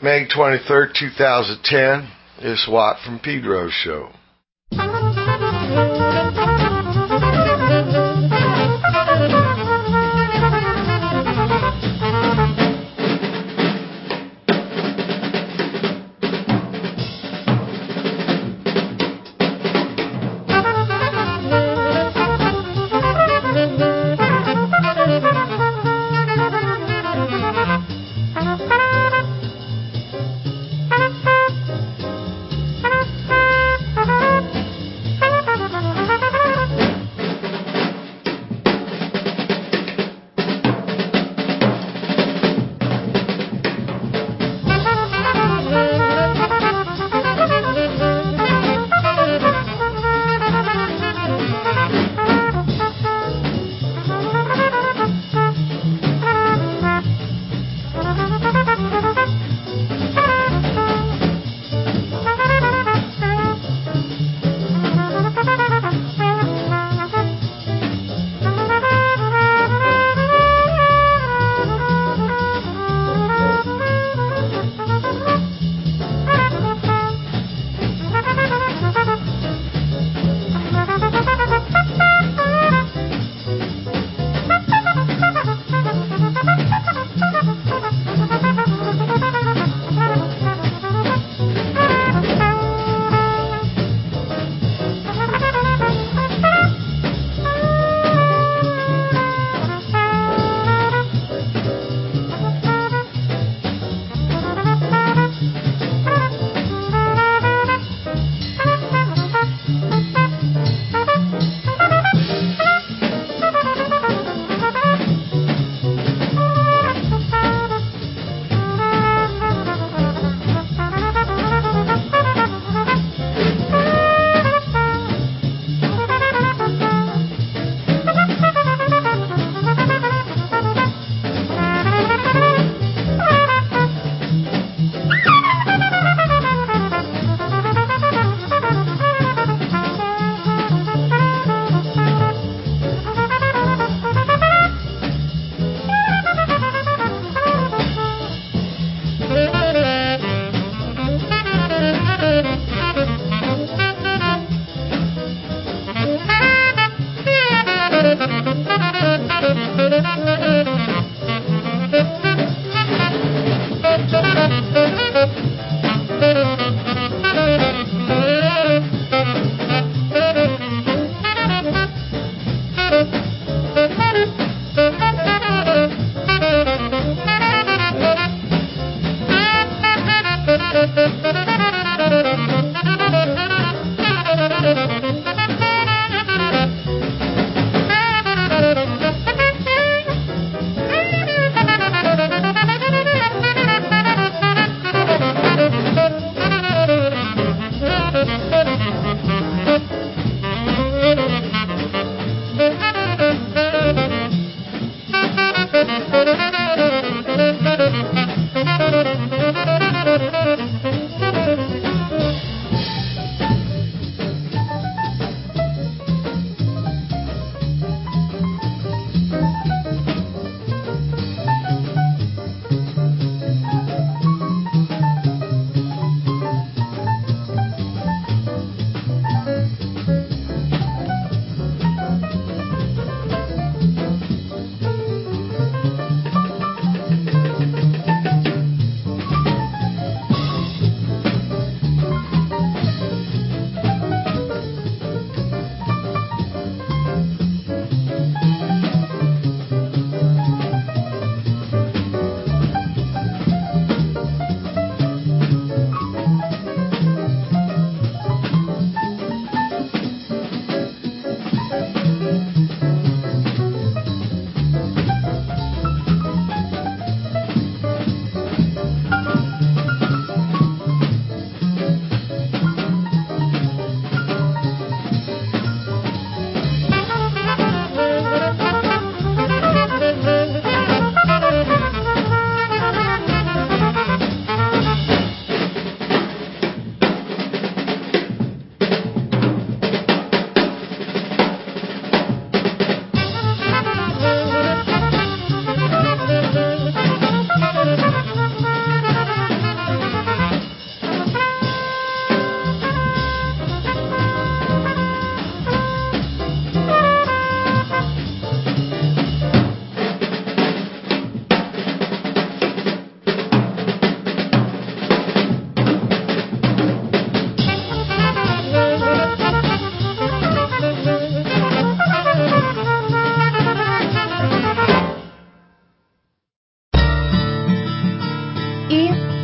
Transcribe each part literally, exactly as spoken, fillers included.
May twenty-third, twenty ten. It's Watt from Pedro Show.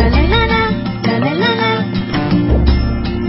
La la la la, la la la la.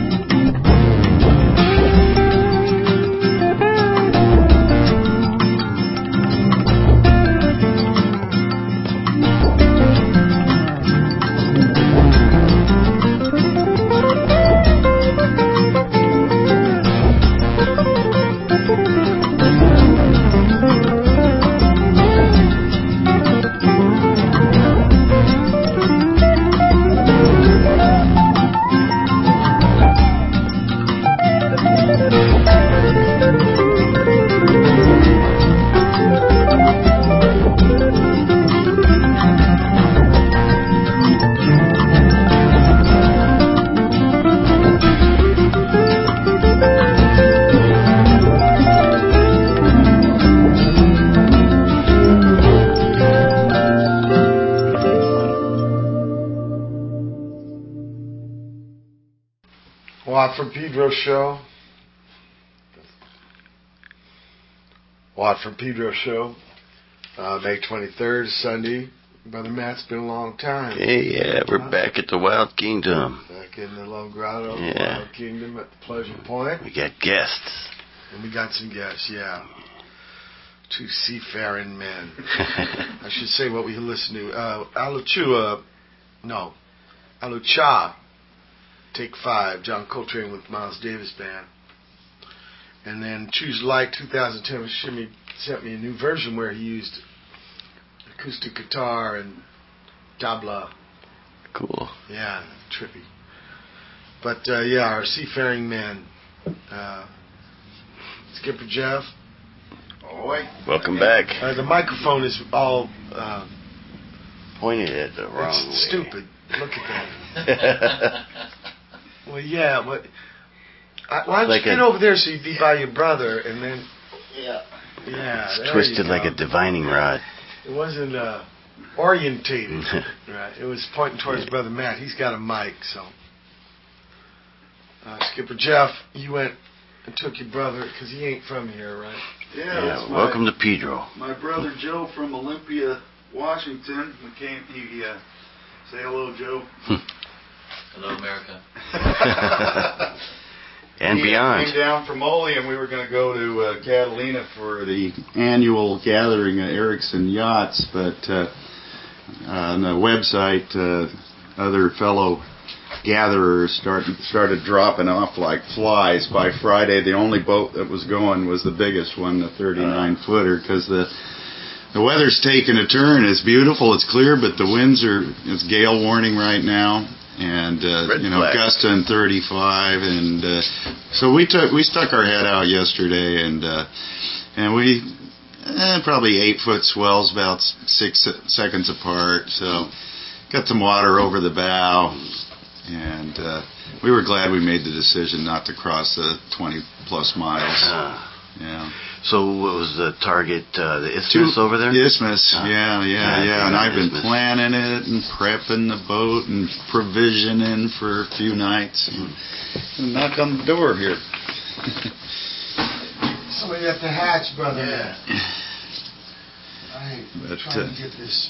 Watt from Pedro show. Watt from Pedro show. Uh, May twenty-third, Sunday. Brother Matt, it's been a long time. Hey, yeah, we're back at the Wild Kingdom. Back in the Love Grotto, Yeah. Wild Kingdom at the Pleasure Point. We got guests. And we got some guests, yeah. Two seafaring men. I should say what we listen to. Uh, Alachua, no. Alucha, Take Five, John Coltrane with Miles Davis Band. And then Choose Light twenty ten sent me, sent me a new version where he used acoustic guitar and tabla. Cool. Yeah, trippy. But uh, yeah, our seafaring man, uh, Skipper Jeff. Oi. Welcome back. Uh, the microphone is all uh, Pointed at the wrong it's way. stupid. Look at that. Well, yeah, but I, why don't Like you get a- over there so you be by your brother, and then Yeah. yeah, It's there twisted you like go. a divining rod. It wasn't uh, orientated, right? It was pointing towards Brother Matt. He's got a mic, so. Uh, Skipper Jeff, you went and took your brother because he ain't from here, right? Yeah. Yeah, that's welcome my, to Pedro. my brother Joe from Olympia, Washington. We came. He uh, say hello, Joe. Hello, America. And he beyond. came down from Ole, and we were going to go to uh, Catalina for the annual gathering of Erickson Yachts, but uh, on the website, uh, other fellow gatherers started started dropping off like flies. By Friday, the only boat that was going was the biggest one, the thirty-nine footer, because the the weather's taking a turn. It's beautiful, it's clear, but the winds are, it's gale warning right now, and uh, Red you know, flag. gusting thirty-five, and uh, so we took we stuck our head out yesterday, and uh, and we eh, probably eight foot swells, about six seconds apart. So got some water over the bow. And uh, we were glad we made the decision not to cross the twenty plus miles. Ah. Yeah. So what was the target, uh, the isthmus over there? The isthmus, Ah. yeah, yeah, Yeah, yeah. And the I've been isthmus. planning it and prepping the boat and provisioning for a few nights. And, and knock on the door here. Somebody at the hatch, Brother Yeah. Matt. I ain't But, trying uh, to get this.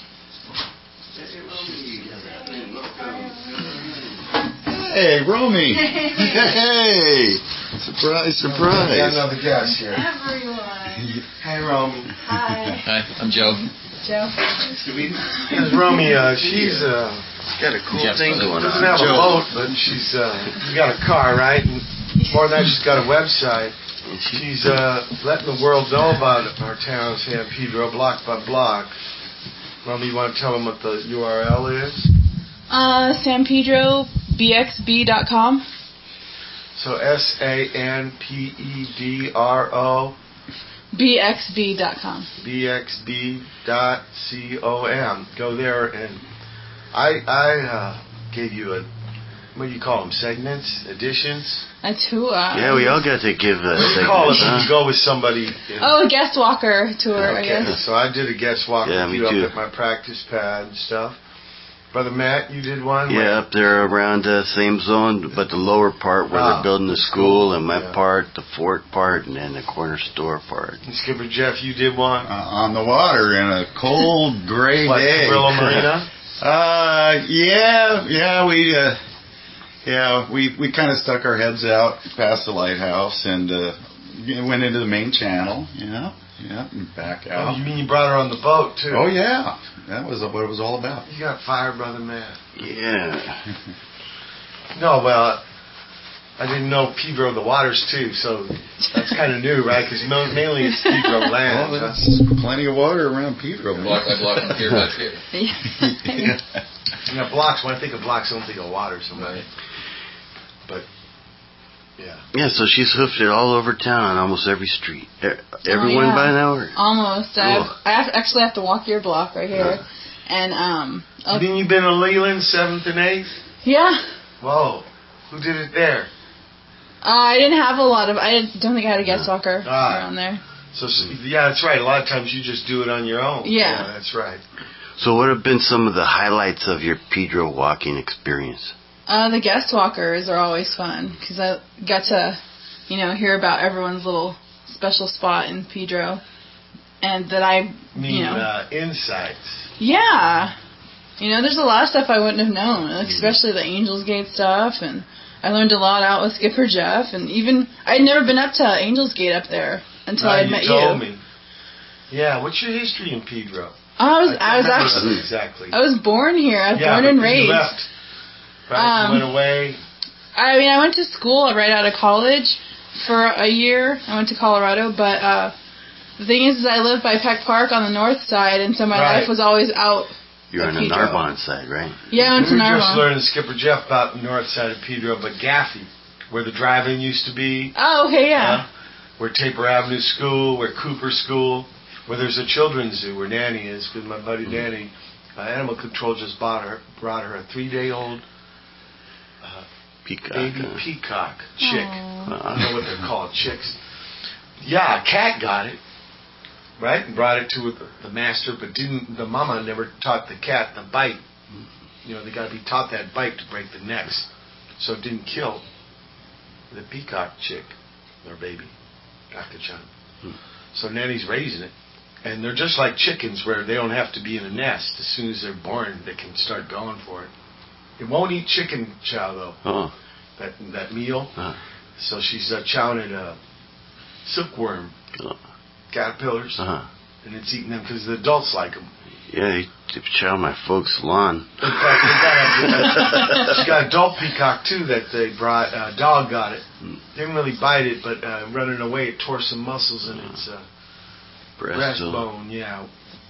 Hey, Romy. Hey. Surprise, We got surprise. another guest here. Everyone. Hey, Romy. Hi. Hi, I'm Joe. Joe. Here's Romy. Uh, she's uh, Got a cool Jeff's thing brother. going doesn't on. have a Joe. boat, but she's uh, she's got a car, right? And more than that, she's got a website. She's uh, letting the world know about our town, San Pedro, block by block. Romy, you want to tell them what the U R L is? Uh, San Pedro B X B dot com. So S A N P E D R O B X B dot com. B X B dot C O M. Go there, and I I uh, gave you a, what do you call them, segments, editions? A tour. Yeah, we all got to give a What do you segment, call it huh? when you go with somebody? You know? Oh, a guest walker tour, I Okay, guess. so I did a guest walk Yeah, with me you too. up at my practice pad and stuff. Brother Matt, you did one? Yeah, up there around the same zone, but the lower part where Ah, they're building the the school, school, and my yeah. part, the fort part, and then the corner store part. And Skipper Jeff, you did one? Uh, on the water in a cold gray What, day. Cabrillo Marina? Uh, yeah, yeah, we, uh, yeah, we, we kind of stuck our heads out past the lighthouse and, uh, went into the main channel, yeah, yeah, and back Oh, out. you mean you brought her on the boat, too? Oh, yeah, that was what it was all about. You got fired, Brother Matt. Yeah. No, well, I didn't know Pedro the waters, too, so that's kind of new, right? Because mainly it's Pedro land. Well, huh? there's plenty of water around Pedro. Block by block from here back here. Yeah. You know, blocks, when I think of blocks, I don't think of water so much. Right. But, yeah. Yeah, so she's hoofed it all over town on almost every street. E- Everyone yeah. by now? Or? Almost. I, have, Cool. I have, actually have to walk your block right here. And, um, oh, Didn't you been to Leland, seventh and eighth? yeah. Whoa. Who did it there? Uh, I didn't have a lot of, I didn't- don't think I had a guest walker Ah. around there. So, yeah, that's right. A lot of times you just do it on your own. Yeah. that's right. So what have been some of the highlights of your Pedro walking experience? Uh, the guest walkers are always fun because I got to, you know, hear about everyone's little special spot in Pedro, and that I, I mean, you know, uh, insights. yeah, you know, there's a lot of stuff I wouldn't have known, like, especially the Angels Gate stuff, and I learned a lot out with Skipper Jeff, and even I had never been up to Angels Gate up there until Right, I met you told you. me. Yeah, what's your history in Pedro? I was, can't I was remember actually, exactly. I was born here. I was yeah, born but and you raised. left. Right? Um, you went away. I mean, I went to school right out of college for a year. I went to Colorado, but uh, the thing is, is I live by Peck Park on the north side, and so my Right. life was always out. You're on the Pedro. Narbonne side, right? Yeah, I went We to were just Narbonne. learning Skipper Jeff about the north side of Pedro, but Gaffey, where the drive-in used to be. Oh, okay, yeah. Uh, where Taper Avenue School, where Cooper School, where there's a children's zoo, where Nanny is, because my buddy Mm-hmm. Nanny, uh, Animal Control just bought her, brought her a three-day-old uh, Peacock. baby uh, peacock chick. Aw. I don't know what they're called, chicks. Yeah, a cat got it, right, and brought it to the, the master, but didn't. The mama never taught the cat the bite. You know, they got to be taught that bite to break the necks, so it didn't kill the peacock chick, their baby, Akachan. Hmm. So Nanny's raising it, and they're just like chickens, where they don't have to be in a nest. As soon as they're born, they can start going for it. It won't eat chicken chow though. Oh. That that meal. Uh, So she's uh, chowing at uh, silkworm uh, caterpillars, uh-huh. and it's eating them because the adults like them. Yeah, they, they chow my folks' lawn. In fact, they got a, she got a adult peacock too that they brought. A uh, dog got it. Didn't really bite it, but uh, running away, it tore some muscles in its uh, breastbone. Yeah.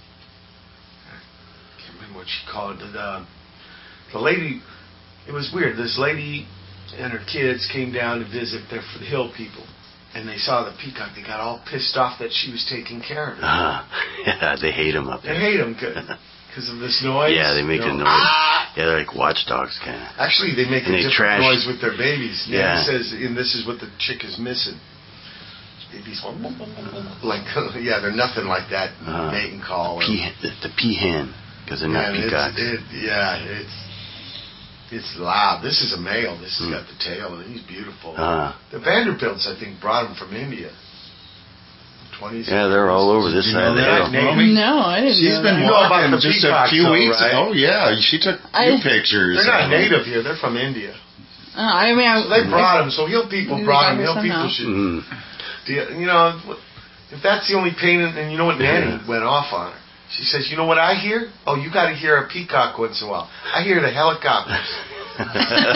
I can't remember what she called it. The, the lady. It was weird. This lady and her kids came down to visit their the hill people, and they saw the peacock. They got all pissed off that she was taking care of it. Uh-huh. Yeah, they hate them up They there. hate them because of this noise. Yeah, they make you a know. noise. Ah! Yeah, they're like watchdogs, kind of. Actually, they make And a they different trash- noise with their babies. Yeah. Nanny says, and this is what the chick is missing. Babies, like, yeah, they're nothing like that Uh, mating call. or- Pea, the, the peahen, because they're not Yeah, it's- peacocks. It, yeah, it's it's loud. This is a male. This has Hmm. got the tail, and he's beautiful. Uh, The Vanderbilts, I think, brought him from India. twenties. yeah, they're all over this You side of the know that, hill. Romy? No, I didn't She's know been that. You know about walking the just a peacocks, few though, weeks. right? Oh yeah, she took a few I- pictures. They're not of native here. They're from India. Uh, I mean, I, So they brought him. So Hill people Maybe brought they him. got Hill her people somehow. should. Mm. Do you, you know, if that's the only pain, in- and you know what, Nanny went off on her. She says, "You know what I hear? Oh, you got to hear a peacock once in a while. I hear the helicopters. You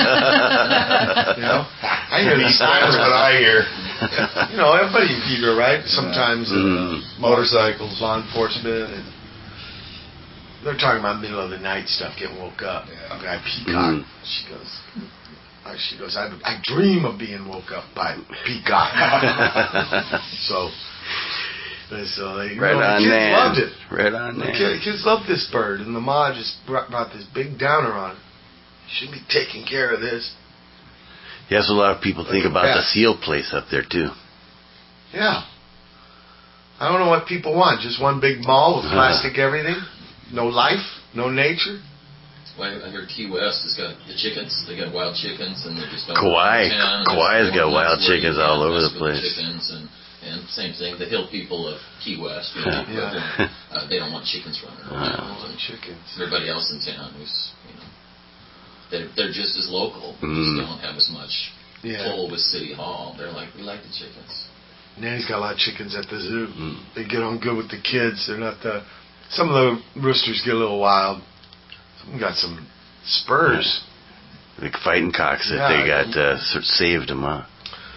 know, I hear the sirens, but I hear, you know, everybody in Pedro, right? Sometimes uh, Mm. motorcycles. law enforcement, and they're talking about middle of the night stuff, getting woke up. Yeah. By a peacock. Mm. She goes." uh, She goes, I, I dream of being woke up by a peacock. so, so they, you Right know, the on kids there. loved it. Right on The there. kid, kids loved this bird, and the ma just brought, brought this big downer on it. You should be taking care of this. Yes, a lot of people think Like a about the pet. seal place up there, too. Yeah. I don't know what people want. Just one big mall with Uh-huh. plastic everything? No life? No nature? Well, I hear Key West has got the chickens. They got wild chickens, and they just don't. Kauai. Town, Kauai's got wild where you chickens can't all over mess the with place. Chickens and and same thing. The hill people of Key West, you know, Yeah. they're- uh, they don't want chickens running around. Oh, And chickens. everybody else in town who's, you know, they're they're just as local, Mm. just don't have as much Yeah. pull with City Hall. They're like, we like the chickens. Nanny's got a lot of chickens at the zoo. Mm. They get on good with the kids. They're not the. Some of the roosters get a little wild. Some got some spurs. Like fighting cocks that Yeah. they got uh, sort of saved them, huh?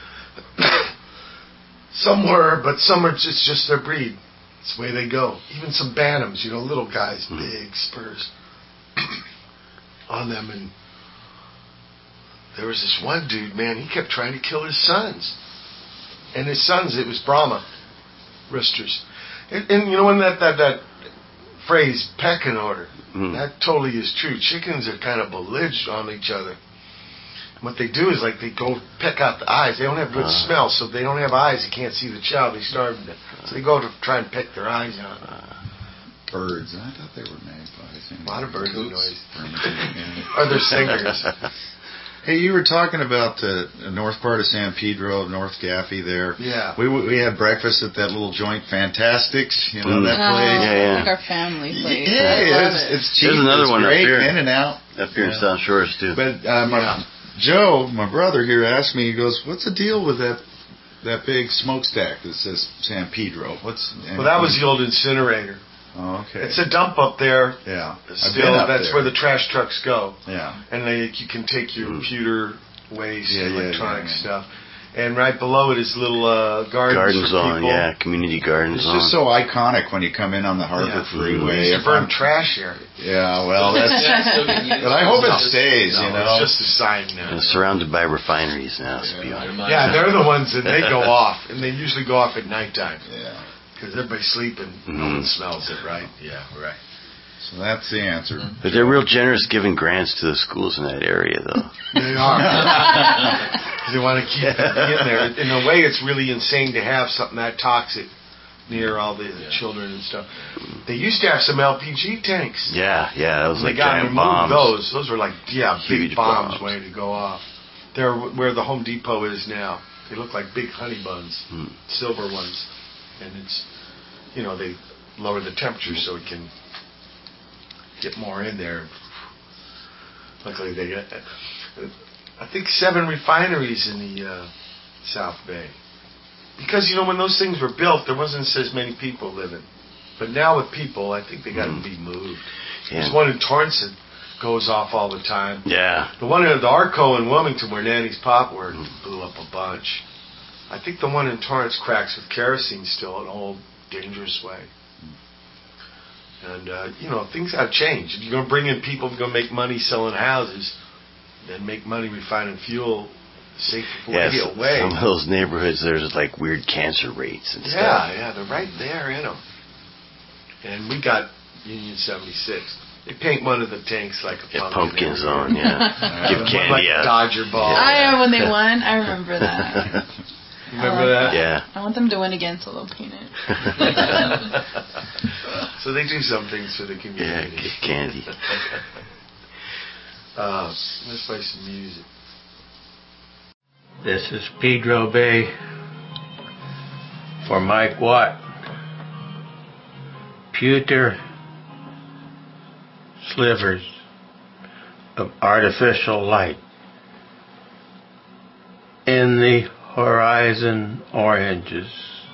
Some were, but some are just just their breed. It's the way they go. Even some bantams, you know, little guys, Mm. big spurs on them. And there was this one dude, man, he kept trying to kill his sons. And his sons, it was Brahma roosters. And, and you know, when that, that, that phrase, pecking order, Mm. that totally is true. Chickens are kind of belligerent on each other. What they do is like they go peck out the eyes. They don't have good Uh. smell, so if they don't have eyes, they can't see the child. They starve them. So they go to try and peck their eyes out. Birds. I thought they were magpies. A lot of birds Coots. noise. Yeah. Or they're singers. Hey, you were talking about the north part of San Pedro, North Gaffey there. Yeah. We we had breakfast at that little joint, Fantastics. You know Mm. that Oh, place. Yeah, yeah. Like our family place. Yeah, I love it's, it. it's cheap. There's another it's one up great, here. in and out. Up here in Yeah. South Shores, too. But uh, my, Yeah. Joe, my brother here, asked me. He goes, "What's the deal with that that big smokestack that says San Pedro? What's?" Well, that was the old incinerator. Oh, okay. It's a dump up there. Yeah. Still, up that's there. where the trash trucks go. Yeah. And they, you can take your computer waste, Yeah, yeah, electronic yeah, yeah. stuff. And right below it is little uh, gardens Garden for zone, people. yeah, community garden It's zone. just so iconic when you come in on the Harbor Yeah. Freeway. They used to If burn I'm- trash here. Yeah, well, that's. Yeah, it's still getting used. But I hope it No, stays. no, You know. it's just a sign now. And surrounded by refineries now, let's be honest. Reminds Yeah, me- they're the ones that they go off, and they usually go off at nighttime Yeah. because everybody's sleeping. No one smells it, right? Yeah, right. So that's the answer. But they're real generous giving grants to the schools in that area, though. They are. 'Cause they want to keep it in there. In a way, it's really insane to have something that toxic near all the Yeah. children and stuff. They used to have some L P G tanks. Yeah, yeah, that was They like got giant removed bombs. those. Those were like, yeah, Huge big bombs, bombs. waiting to go off. They're where the Home Depot is now. They look like big honey buns, Hmm. silver ones. And it's, you know, they lower the temperature so it can get more in there. Luckily, they got, I think, seven refineries in the uh, South Bay. Because, you know, when those things were built, there wasn't as many people living. But now with people, I think they got to Mm. be moved. Yeah. There's one in Torrance that goes off all the time. Yeah. The one at the Arco in Wilmington where Nanny's Pop were blew up a bunch. I think the one in Torrance cracks with kerosene still in an old, dangerous way. And, uh, you know, things have changed. If you're going to bring in people who are going to make money selling houses, then make money refining fuel, safe Yes, way away. some of those neighborhoods, there's like weird cancer rates and Yeah, stuff. yeah, they're right there in them. And we got Union seventy-six. They paint one of the tanks like a Yeah, pumpkin. pumpkin every zone, year. yeah. Give One candy like a out. Dodger ball. Yeah. I am when they won. I remember that. Remember I like that? Yeah. I want them to win again so they'll paint it. So they do some things for the Yeah, community. give candy. uh, let's play some music. This is Pedro Bay for Mike Watt. Pewter slivers of artificial light in the horizon oranges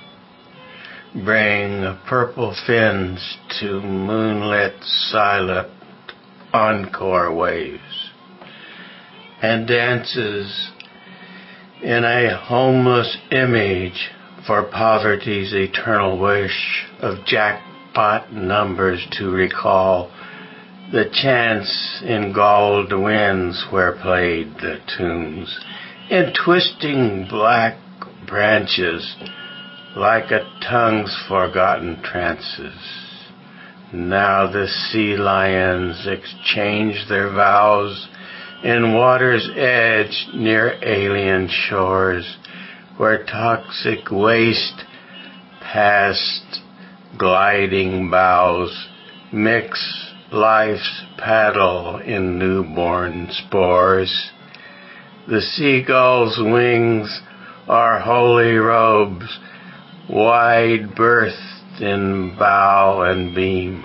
bring purple fins to moonlit silent encore waves and dances in a homeless image for poverty's eternal wish of jackpot numbers to recall the chance in galled winds where played the tunes in twisting black branches like a tongue's forgotten trances. Now the sea lions exchange their vows in water's edge near alien shores where toxic waste past gliding bows mix life's paddle in newborn spores. The seagull's wings are holy robes, wide berthed in bow and beam.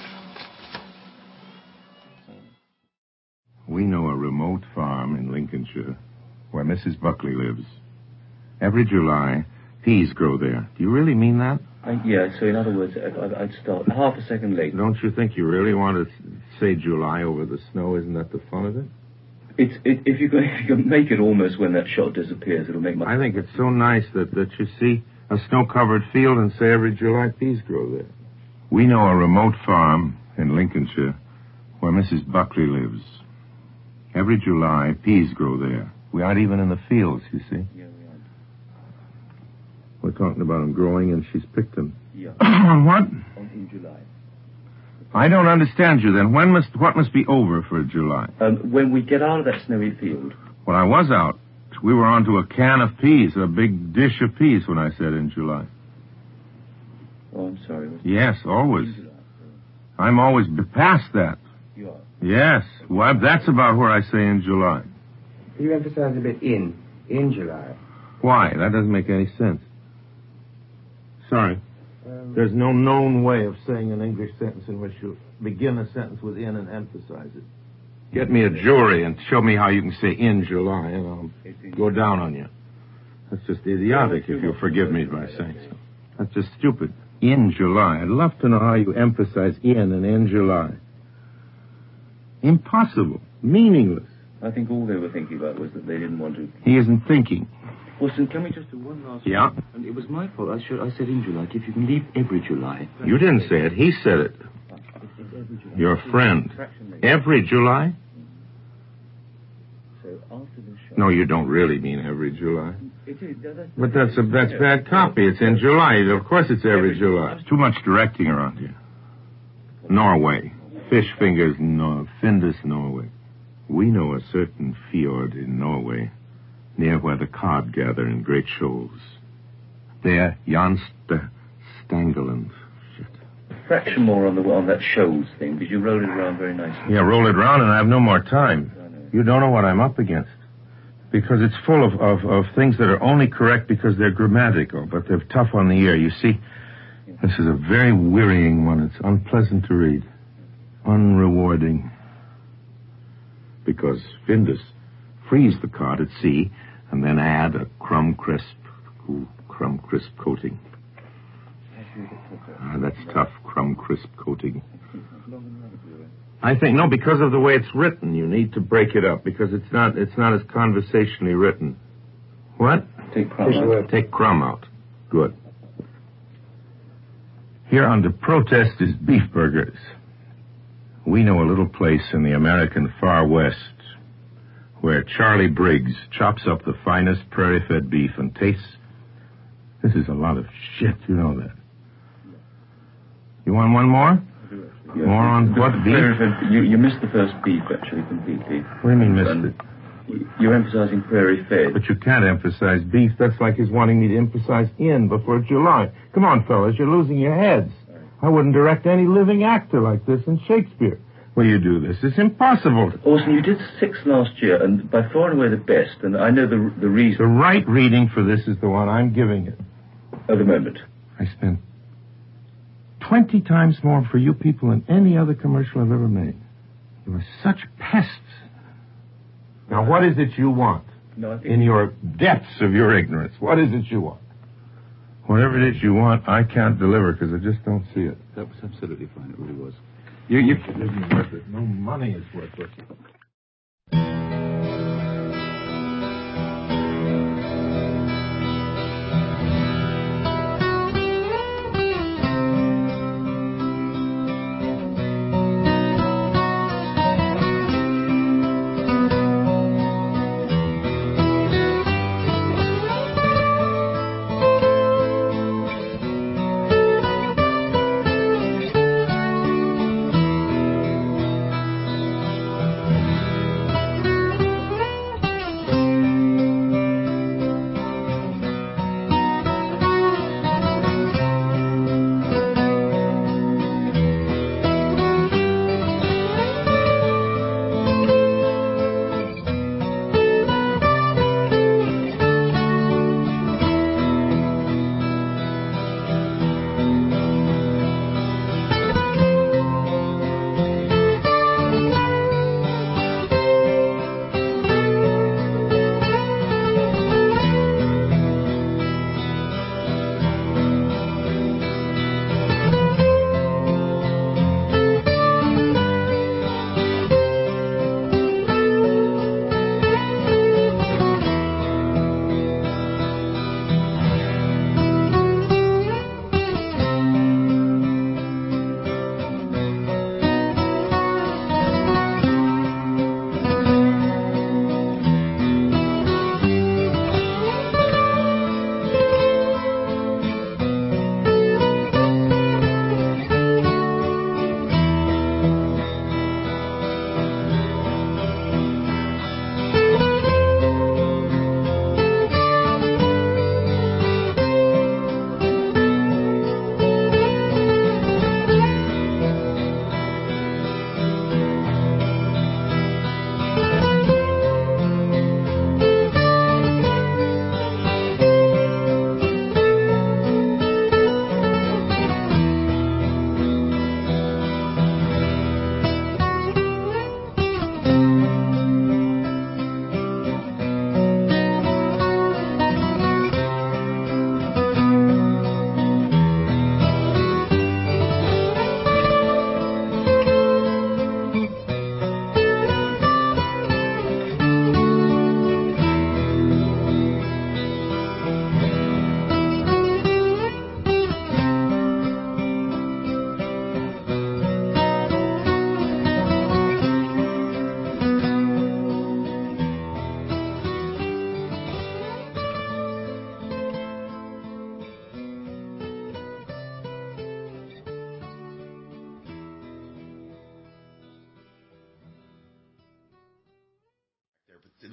We know a remote farm in Lincolnshire where Missus Buckley lives. Every July, peas grow there. Do you really mean that? I, yeah, so in other words, I, I'd start half a second late. Don't you think you really want to say July over the snow? Isn't that the fun of it? It's, it, if, you can, if you can make it almost when that shot disappears, it'll make my... I think it's so nice that, that you see a snow-covered field and say every July peas grow there. We know a remote farm in Lincolnshire where Missus Buckley lives. Every July, peas grow there. We aren't even in the fields, you see. Yeah, we are. We're talking about them growing, and she's picked them. Yeah, What? on, in July. I don't understand you then. When must what must be over for July? Um, when we get out of that snowy field, When I was out, we were onto a can of peas, a big dish of peas when I said in July. oh, I'm sorry. was it Yes, always. in July? I'm always b- past that. You are. Yes. Well, that's about where I say in July. You emphasize a bit in, in July. Why? That doesn't make any sense. Sorry. Um, There's no known way of saying an English sentence in which you begin a sentence with in and emphasize it. Get me a jury and show me how you can say in July, and I'll go down on you. That's just idiotic, if you'll forgive me by saying so. That's just stupid. In July. I'd love to know how you emphasize in and in July. Impossible. Meaningless. I think all they were thinking about was that they didn't want to... He isn't thinking. Wilson, can we just do one last... Yeah? And it was my fault. I should. I said in July. If you can leave every July... You didn't say it. He said it. Your friend. Every July? So after the show... No, you don't really mean every July. It is. That's But that's a, that's bad copy. It's in July. Of course it's every July. Too much directing around here. Norway. Fish fingers, no, Findus, Norway. We know a certain fjord in Norway, near where the cod gather in great shoals. There, Jan St- Stangeland. Shit. A fraction more on the on that shows thing, because you rolled it around very nicely. Yeah, roll it round and I have no more time. You don't know what I'm up against. Because it's full of, of, of things that are only correct because they're grammatical, but they're tough on the ear. You see, this is a very wearying one. It's unpleasant to read. Unrewarding. Because Findus freeze the cod at sea and then add a crumb crisp, ooh, crumb crisp coating. Ah, that's tough, crumb crisp coating. I think, no, because of the way it's written, you need to break it up because it's not it's not as conversationally written. What? Take crumb out. Take crumb out. Good. Here under protest is beef burgers. We know a little place in the American far west where Charlie Briggs chops up the finest prairie-fed beef and tastes... This is a lot of shit, you know that. You want one more? Yeah. More on what, beef? You, you missed the first beef, actually, completely. What do you mean missed and it? You're emphasizing prairie-fed. But you can't emphasize beef. That's like he's wanting me to emphasize in before July. Come on, fellas, you're losing your heads. I wouldn't direct any living actor like this in Shakespeare. Will you do this? It's impossible. Orson, you did six last year, and by far and away the best, and I know the the reason. The right reading for this is the one I'm giving it. At the moment. I spent twenty times more for you people than any other commercial I've ever made. You are such pests. Now, what is it you want? No, I think in your depths of your ignorance, what is it you want? Whatever it is you want, I can't deliver because I just don't see it. that was absolutely fine. It really was. You, you, it isn't worth it. No money is worth it.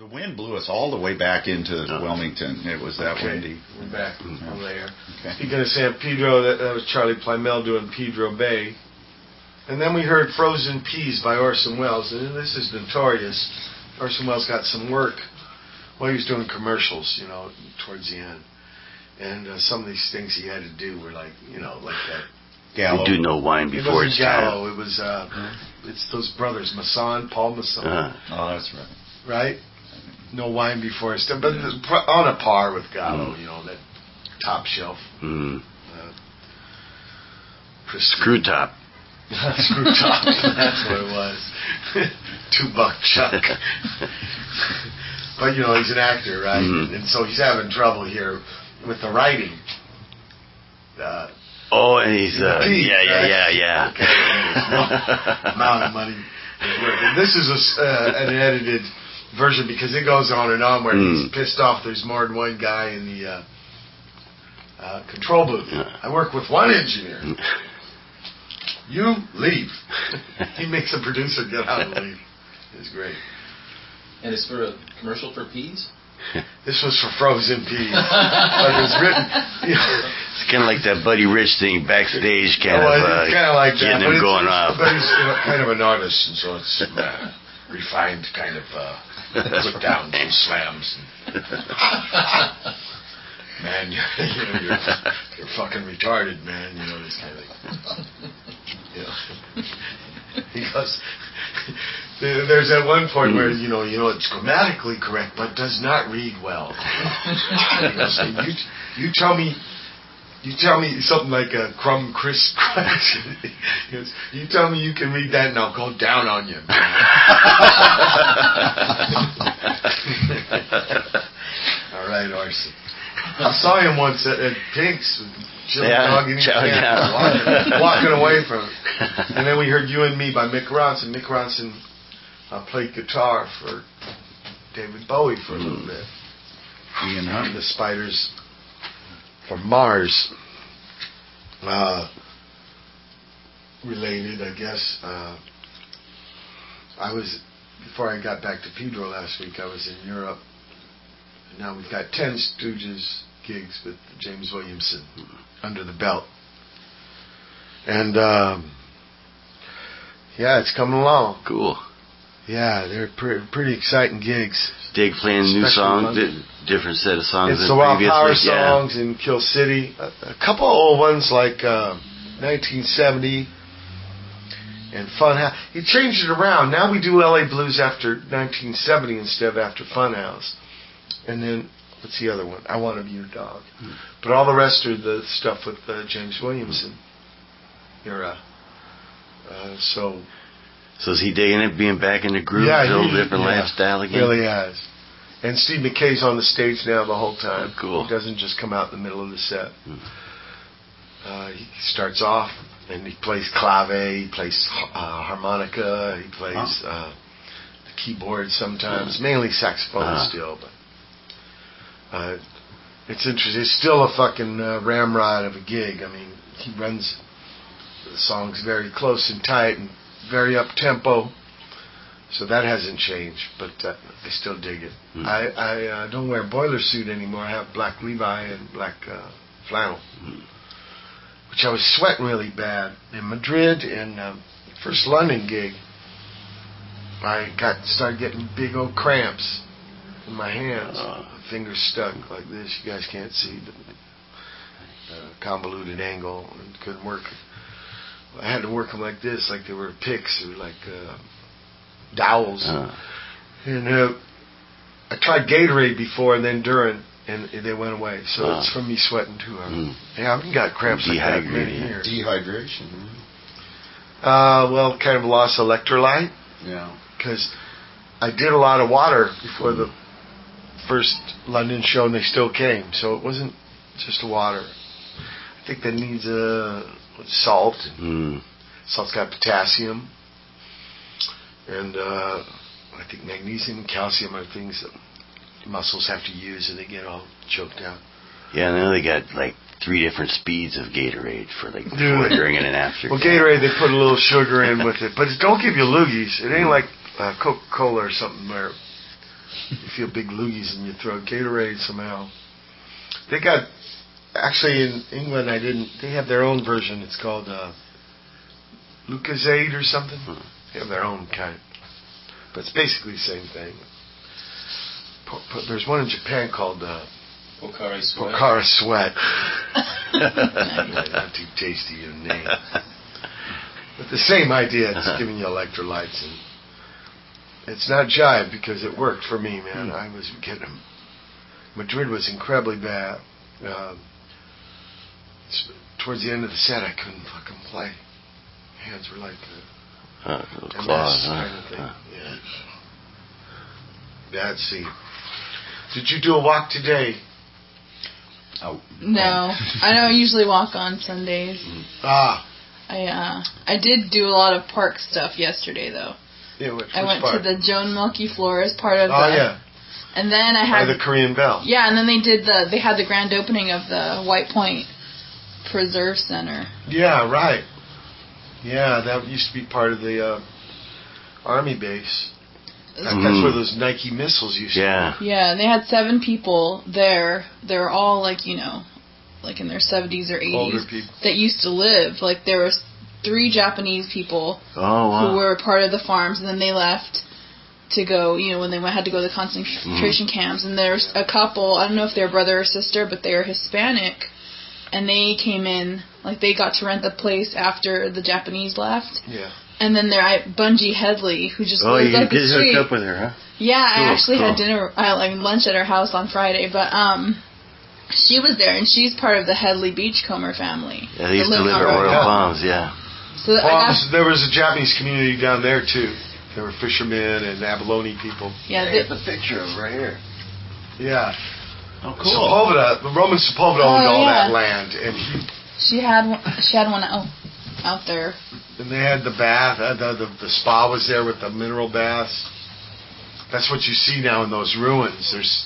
The wind blew us all the way back into Oh. Wilmington. It was that Okay, windy. we're back over there. Okay. Speaking of San Pedro, that, that was Charlie Plymell doing Pedro Bay. And then we heard Frozen Peas by Orson Welles. And this is notorious. Orson Welles got some work while he was doing commercials, you know, towards the end. And uh, some of these things he had to do were like, you know, like that. Gallo. We do no wine before it wasn't it's Gallo. time. It was, uh, it's those brothers, Masson, Paul Masson. Uh-huh. Oh, that's right. Right? No wine before it's time. But on a par with Gallo, mm. you know, that top shelf. Mm. Uh, Screw top. Screw top. That's what it was. Two buck chuck. But, you know, he's an actor, right? Mm. And so he's having trouble here with the writing. Uh, oh, and he's, uh, Pete, yeah, yeah, right? yeah, yeah, yeah. Amount of money. And this is a, uh, an edited version because it goes on and on where mm. he's pissed off there's more than one guy in the uh, uh, control booth. Yeah. I work with one engineer. You leave. He makes the producer get out and leave. It's great. And it's for a commercial for peas? This was for Frozen Peas. But it was written... You know, it's kind of like that Buddy Rich thing backstage, kind well, of uh, kind of like getting that, him going off. But he's you know, kind of an artist, and so it's uh, refined kind of uh, put down some slams. And man, you know, you're, you're fucking retarded, man. You know, this kind of thing. You know. He goes... There's that one point where you know, you know, it's grammatically correct, but does not read well. He goes, you, you tell me, you tell me something like a crumb crisp. He goes, you tell me you can read that, and I'll go down on you. All right, Orson. I saw him once at, at Pink's. Chili yeah, dog in his hand, walking, walking away from it. And then we heard You and Me by Mick Ronson. Mick Ronson uh, played guitar for David Bowie for a little bit. Ian Hunt. The Spiders from Mars. Uh, related, I guess. Uh, I was, before I got back to Pedro last week, I was in Europe. And now we've got ten Stooges gigs with James Williamson under the belt. And, um, yeah, it's coming along. Cool. Yeah, they're pre- pretty exciting gigs. Dig playing new songs, di- different set of songs it's than the Raw previously. Power Yeah. songs in Kill City. A, a couple old ones like uh, nineteen seventy and Funhouse. He changed it around. Now we do L A Blues after nineteen seventy instead of after Funhouse. And then, what's the other one? I Want to Be Your Dog. Hmm. But all the rest are the stuff with uh, James Williamson era. Uh, so... So is he digging it, being back in the groove, yeah, a little he, different yeah, lifestyle again? Really has. And Steve McKay's on the stage now the whole time. Oh, cool. He doesn't just come out in the middle of the set. Hmm. Uh, he starts off and he plays clave, he plays uh, harmonica, he plays huh. uh, the keyboard sometimes, uh-huh. mainly saxophone uh-huh. still. But uh, it's interesting. It's still a fucking uh, ramrod of a gig. I mean, he runs the songs very close and tight and very up tempo, so that hasn't changed. But uh, I still dig it. Mm. I, I uh, don't wear boiler suit anymore. I have black Levi and black uh, flannel, mm. which I was sweating really bad in Madrid. And um, first London gig, I got started getting big old cramps in my hands. Uh. My fingers stuck like this. You guys can't see the uh, convoluted angle, and couldn't work. I had to work them like this, like they were picks or like uh, dowels. Uh. And uh, I tried Gatorade before and then Durin, and they went away. So uh. it's from me sweating too hard. Mm. Yeah, I've got cramps like that many years. Dehydration. Uh, well, kind of lost electrolyte. Yeah. Because I did a lot of water before mm. the first London show, and they still came. So it wasn't just water. I think that needs a... Uh, salt. Mm. Salt's got potassium. And uh, I think magnesium and calcium are things that muscles have to use and they get all choked out. Yeah, and then they got like three different speeds of Gatorade for like before, during, and after. Well, Gatorade, they put a little sugar in with it. But it don't give you loogies. It ain't mm. like uh, Coca-Cola or something where You feel big loogies in your throat. Gatorade somehow. They got, actually in England, I didn't, they have their own version. It's called uh, Lucozade or something. They have their own kind. But it's basically the same thing. Po- po- There's one in Japan called uh, Pocari Sweat. Pocari Sweat. Not too tasty a name. But the same idea. It's giving you electrolytes. And it's not jive because it worked for me, man. I was getting them. Madrid was incredibly bad. Um, towards the end of the set, I couldn't fucking play. Hands were like the Uh, M S claws, huh? kind of thing. Huh. Yeah. Bad scene. Did you do a walk today? Oh. No, I don't usually walk on Sundays. Ah. I uh, I did do a lot of park stuff yesterday though. Yeah, which, I which went part? to the Joan Milky Flores part of Oh the. yeah. And then I By had the Korean Bell. Yeah, and then they did the they had the grand opening of the White Point Preserve Center. Yeah, right. Yeah, that used to be part of the uh, Army base. That, Mm. That's where those Nike missiles used to Yeah. Yeah, and they had seven people there. They were all like, you know, like in their seventies or be. Older eighties people. that used to live. Like there was three Japanese people Oh, wow. who were part of the farms, and then they left to go, you know, when they went, had to go to the concentration Mm. camps. And there's a couple, I don't know if they're brother or sister, but they're Hispanic, and they came in, like they got to rent the place after the Japanese left. Yeah. And then there, I Bungie Headley, who just Oh, lives you up the did street. hook up with her, huh? Yeah, I Cool, actually had cool. dinner, I like lunch at her house on Friday, but um, she was there, and she's part of the Headley Beachcomber family. Yeah, they used to That live on at Royal Royal Palm. Palms, yeah. So I got, Palms, there was a Japanese community down there too. There were fishermen and abalone people. yeah, Hey, the, the picture of right here. Yeah. Oh, Sepulveda, the Roman Sepulveda owned Oh, all yeah. that land, and he, she had one, she had one out, out there. and they had the bath, uh, the, the the spa was there with the mineral baths. That's what you see now in those ruins. There's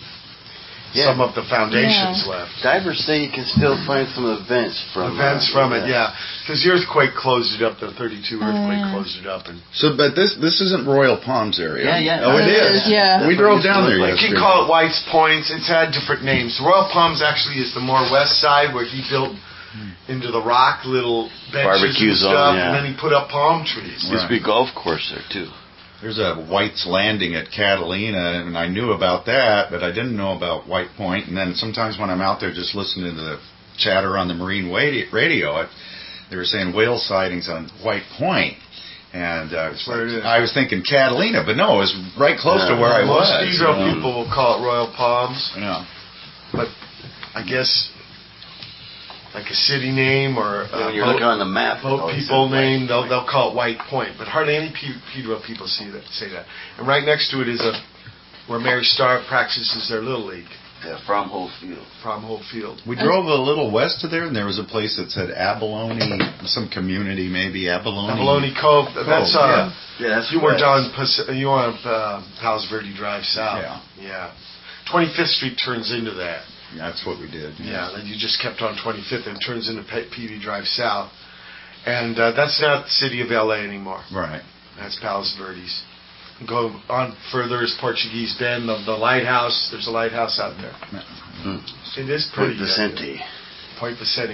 Yeah. some of the foundations Yeah. left. Divers say you can still find some of the vents from The vents uh, from it, yeah, because the earthquake closed it up. The thirty-two earthquake yeah. closed it up, and So, but this this isn't Royal Palms area. Yeah, yeah. Oh, it It is. is, yeah. We That's what drove it used to down look there like. you yesterday. can call it White's Points. It's had different names. Royal Palms actually is the more west side where he built into the rock little benches Barbecue and zone, stuff, yeah. and then he put up palm trees. Used to be a golf course there, too. There's a White's Landing at Catalina, and I knew about that, but I didn't know about White Point. And then sometimes when I'm out there just listening to the chatter on the marine radio, radio it, they were saying whale sightings on White Point. And uh, it's where like- it is. I was thinking Catalina, but no, it was right close to where I Most was. Pedro you know. people will call it Royal Palms, Yeah. but I guess like a city name or Yeah, a when you're boat, looking on the map, it boat always people says White name, they'll Point. they'll call it White Point. But hardly any Pe- Pedro people see that say that. And right next to it is a where Mary Starr practices their little league Yeah, from Whole Field. from Whole Field. We drove a little west of there, and there was a place that said Abalone, some community maybe, Abalone. Abalone Cove. That's Cove, uh, Yeah, that's you were west. down Pas- you were on uh, Palos Verde Drive south. Yeah. Yeah. twenty-fifth Street turns into that. That's what we did. Yeah, then you just kept on twenty-fifth and it turns into P- Peavy Drive South. And uh, that's not the city of L A anymore. Right. That's Palos Verdes. Go on further is Portuguese Bend, the, the lighthouse. There's a lighthouse out there. Hmm. It is pretty. Point Vicente. Point Vicente.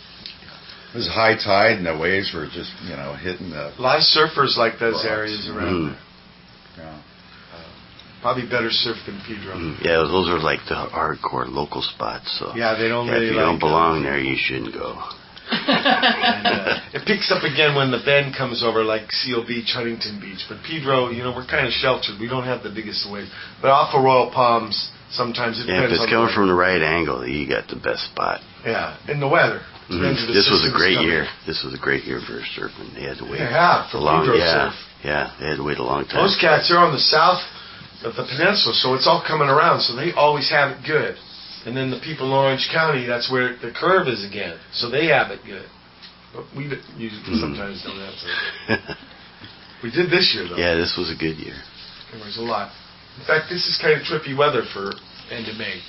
It was high tide, and the waves were just, you know, hitting the. A lot of surfers like those Rocks. areas around Mm. there. Yeah. Probably better surf than Pedro. Mm, Yeah, those are like the hardcore local spots. So Yeah, they don't yeah, really if you like don't it. belong there, you shouldn't go. And, uh, it picks up again when the bend comes over, like Seal Beach, Huntington Beach. But Pedro, you know, we're kind of sheltered. We don't have the biggest wave. But off of Royal Palms, sometimes it Yeah, if depends it's on coming the from the right angle, you got the best spot. yeah, and the weather. Mhm. Depends if the This was a system's great coming. year. This was a great year for surfing. They had to wait Yeah, for a long Pedro yeah, surf. yeah. They had to wait a long time. Those cats are on the south of the peninsula, so it's all coming around. So they always have it good. And then the people in Orange County, that's where the curve is again. So they have it good. But we d- usually Mhm. sometimes don't have to. We did this year though. Yeah, this was a good year. There was a lot. In fact, this is kind of trippy weather for end of May.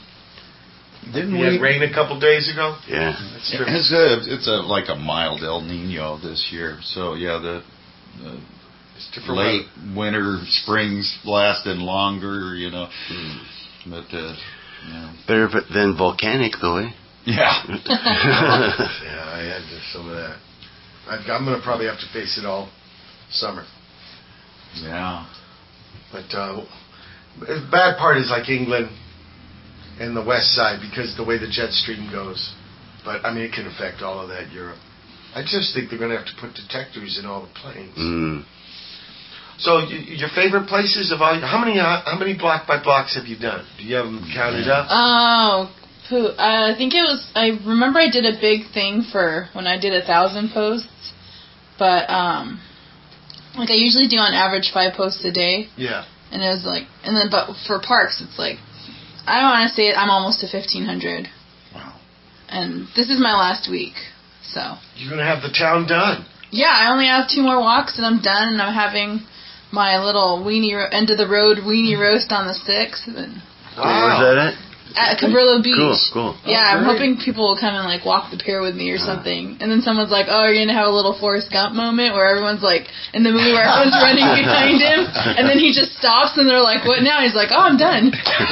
Didn't We we? had rain a couple days ago. Yeah. That's trippy. It's a it's a like a mild El Nino this year. So yeah, the, the It's different late weather. winter, springs lasted longer, you know. Mm. But, uh, yeah. Better than volcanic, though, eh? Yeah. Yeah, I had to- some of that. I, I'm going to probably have to face it all summer. Yeah. But uh, the bad part is like England and the west side because the way the jet stream goes. But, I mean, it can affect all of that Europe. I just think they're going to have to put detectors in all the planes. Mm. So, y- your favorite places of all? How many uh, how many block by blocks have you done? Do you have them counted up? Oh, poo. I think it was. I remember I did a big thing for when I did a thousand posts, but um, like I usually do on average five posts a day. Yeah. And it was like, and then but for parks it's like, I don't want to say it. I'm almost to fifteen hundred. Wow. And this is my last week, so. You're going to have the town done. Yeah, I only have two more walks and I'm done, and I'm having my little weenie ro- end of the road weenie roast on the sixth. And Wow. Where's that at? at Cabrillo Beach. Cool, cool. Yeah, Oh, I'm great. hoping people will come and like walk the pier with me or something. And then someone's like, "Oh, you're gonna have a little Forrest Gump moment where everyone's like in the movie where everyone's running behind him, and then he just stops and they're like, "What now?" He's like, "Oh, I'm done."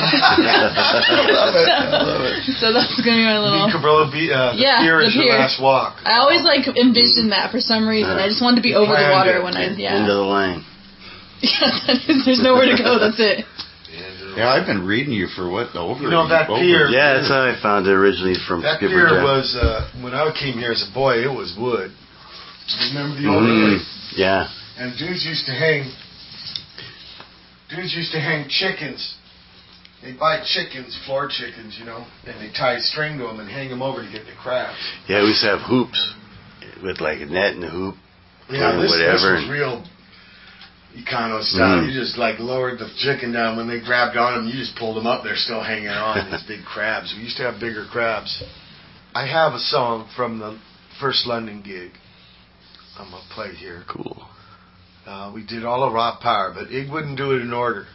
I love it. I love it. So that's gonna be my You little. mean Cabrillo Beach, uh, the Yeah, pier the is your pier. last walk. I always like envisioned that for some reason. I just wanted to be over the planned water it. when I yeah. End of the line. Yeah, that is, there's nowhere to go. That's it. Yeah, I've been reading you for what, over You know, that over- pier- Yeah, that's how I found it originally from That Skipper pier Jeff. was, uh, when I came here as a boy, it was wood. Remember the old Mm, place? yeah. And dudes used to hang, dudes used to hang chickens. They'd buy chickens, floor chickens, you know, and they tie a string to them and hang them over to get the crabs. Yeah, we used to have hoops with like a net and a hoop. Yeah, and this, this whatever. was real econo style. Mm. You just like lowered the chicken down. When they grabbed on them, you just pulled them up. They're still hanging on, these big crabs. We used to have bigger crabs. I have a song from the first London gig. I'm going to play here. Cool. Uh, we did all of Raw Power, but Ig wouldn't do it in order.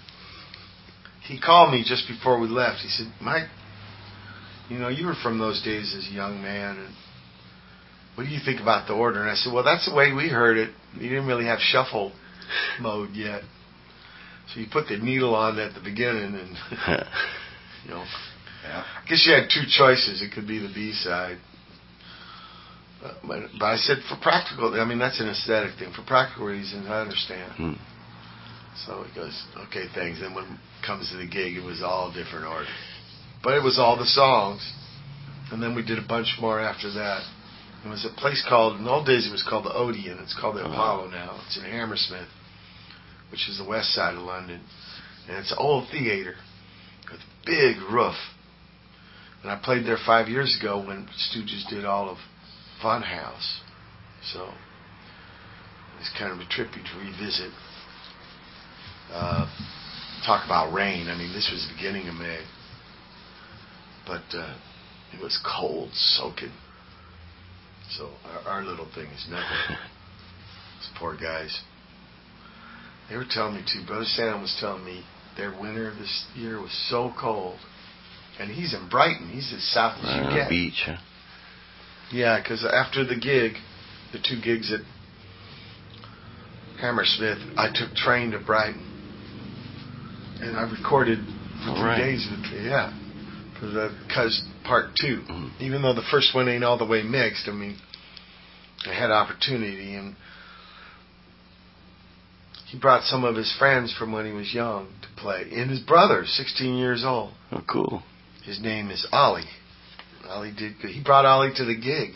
He called me just before we left. He said, "Mike, you know, you were from those days as a young man, and what do you think about the order?" And I said, "Well, that's the way we heard it. You didn't really have shuffle mode yet. So you put the needle on at the beginning, and, you know, Yeah. I guess you had two choices. It could be the B-side. Uh, but, but I said, for practical, I mean, that's an aesthetic thing. For practical reasons, I understand." Hmm. So he goes, "Okay, thanks." Then when it comes to the gig, it was all different order. But it was all the songs. And then we did a bunch more after that. It was a place called, in the old days it was called the Odeon. It's called the Apollo now. It's in Hammersmith, which is the west side of London. And it's an old theater with a big roof. And I played there five years ago when Stooges did all of Funhouse. So it's kind of a trippy to revisit. Uh, talk about rain. I mean, this was the beginning of May. But uh, it was cold, soaking. So our, our little thing is nothing. Those poor guys. They were telling me too. Brother Sam was telling me their winter this year was so cold. And he's in Brighton. He's as south as Right you on get. the beach, huh? Yeah, because after the gig, the two gigs at Hammersmith, I took train to Brighton. And I recorded for All three right. days with yeah, for the Cuz Part Two. Mm. Even though the first one ain't all the way mixed, I mean, I had opportunity, and he brought some of his friends from when he was young to play, and his brother, sixteen years old. Oh, cool. His name is Ollie. Ollie did good. He brought Ollie to the gig.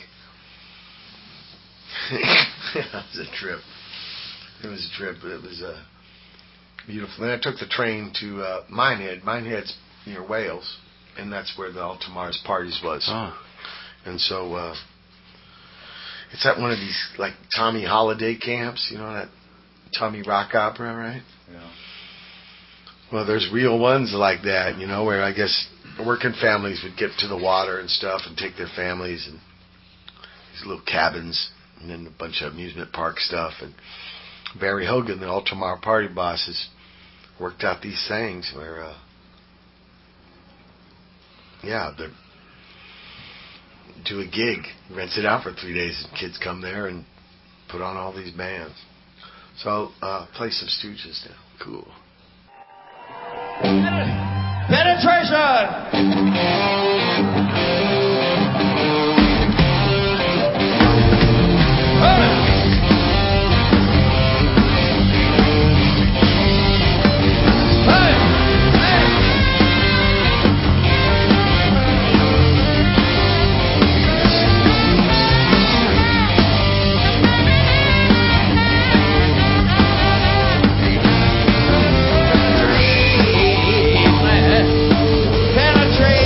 It was a trip. It was a trip. It was uh, beautiful. Then I took the train to uh, Minehead. Minehead's near Wales, and that's where the Altamars parties was. Oh. And so uh, it's at one of these like Tommy Holiday camps. You know that Tommy Rock Opera, right? Yeah. Well, there's real ones like that, you know, where I guess working families would get to the water and stuff and take their families, and these little cabins, and then a bunch of amusement park stuff. And Barry Hogan, the Ultramar party bosses, worked out these things where, uh, yeah, they do a gig, rents it out for three days, and kids come there and put on all these bands. So I'll uh, play some Stooges now. Cool. Penetration.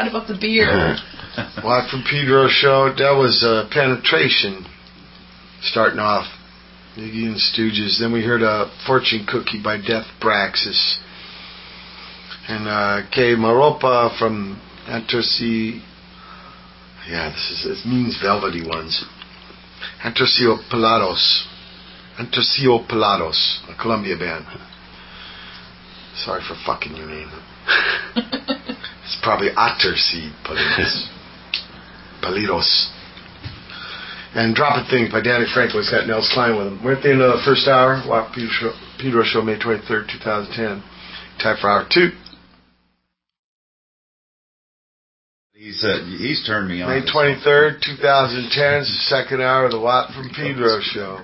forgot about the beer. Watt from Pedro show. That was uh, Penetration. Starting off. Iggy and Stooges. Then we heard a Fortune Cookie by Death Braxis. And uh, K. Maropa from Anterci. Yeah, this is this means velvety ones. Anterciopelados. Anterciopelados, a Columbia band. Sorry for fucking your name. It's probably Anterciopelados. Palitos. And Dropping Things by Danny Franco. He's got Nels Klein with him. We're at the end of the first hour. Watt Pedro Show, Pedro Show, May twenty-third, twenty ten. Time for hour two. He's uh, he's turned me on. May twenty-third, twenty ten is the second hour of the Watt from Pedro Show.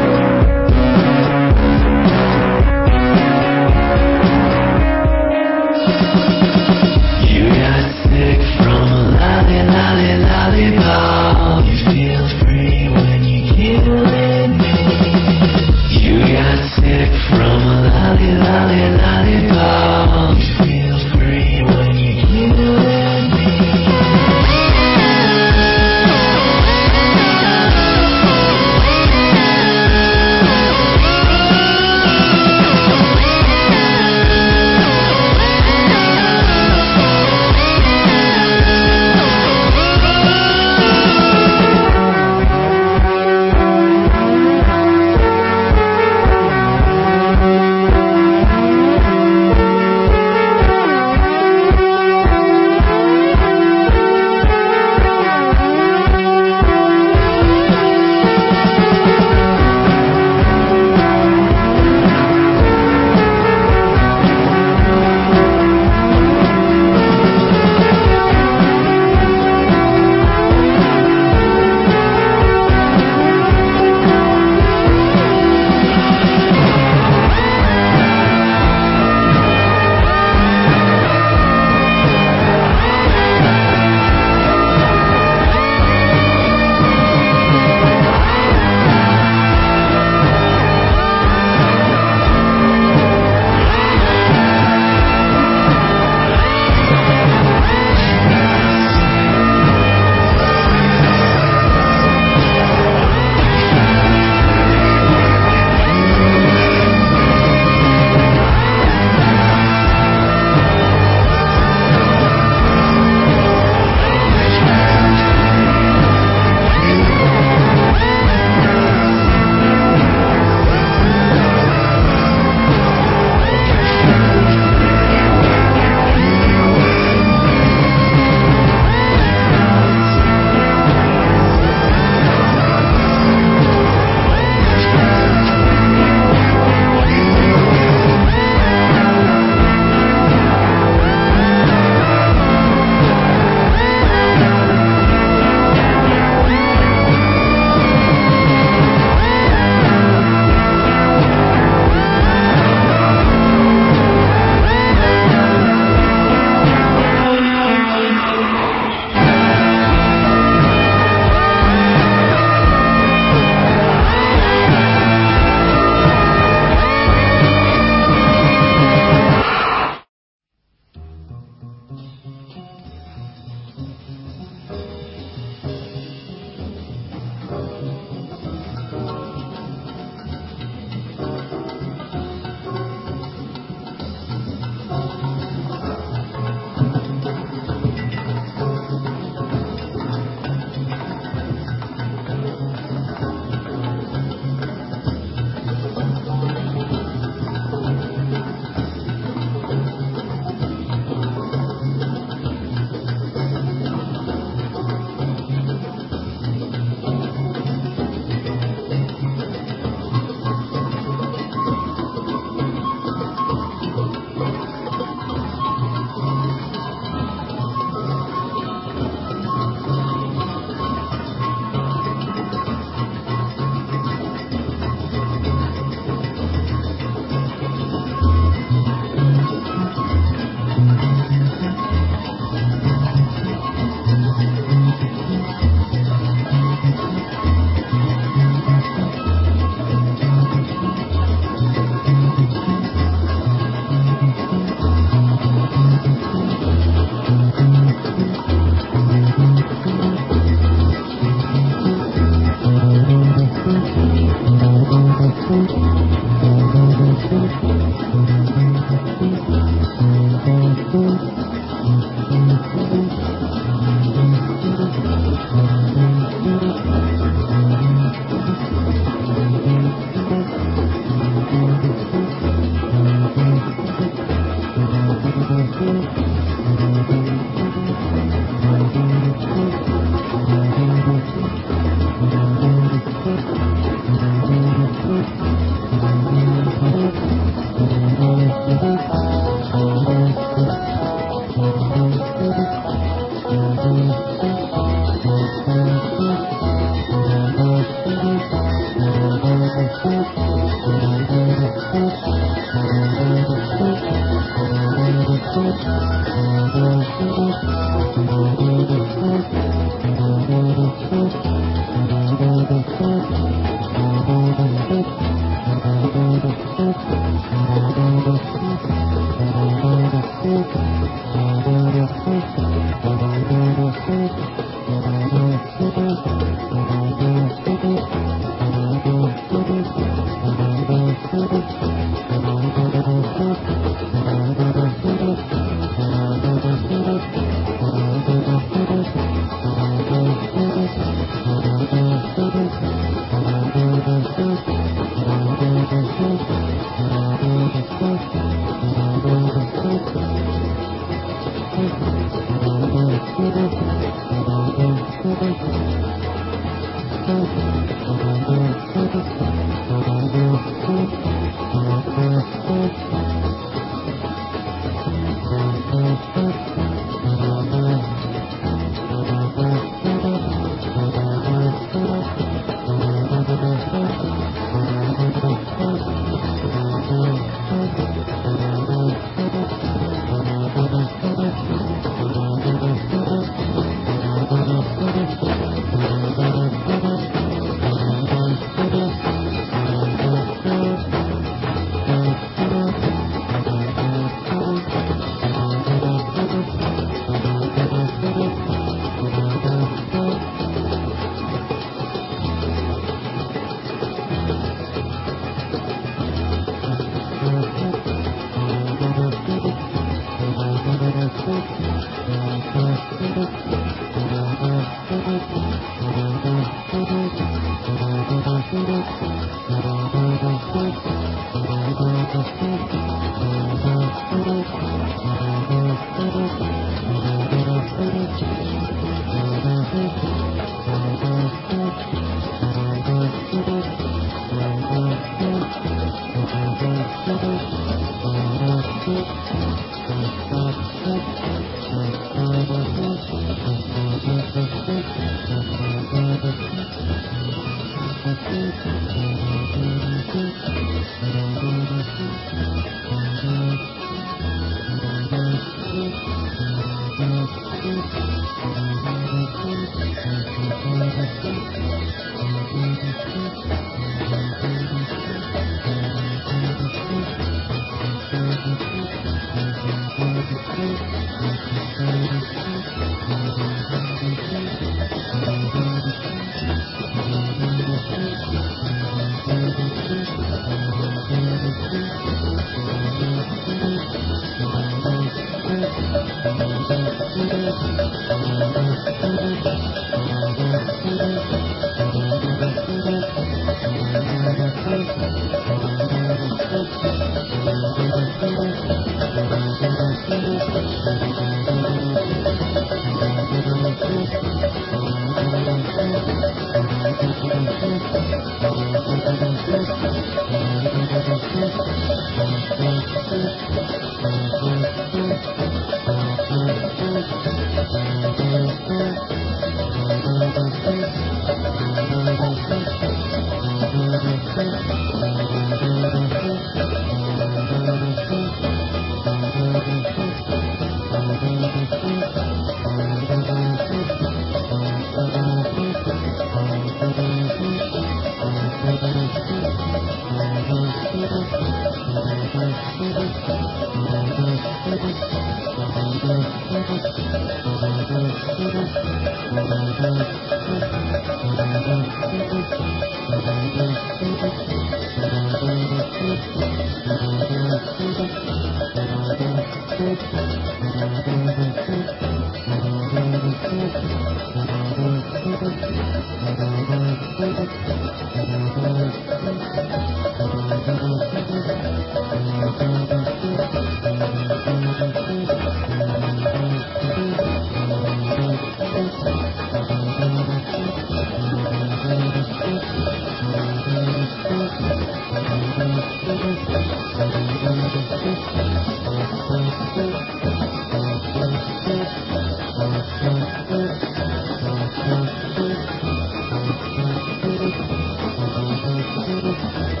Thank you.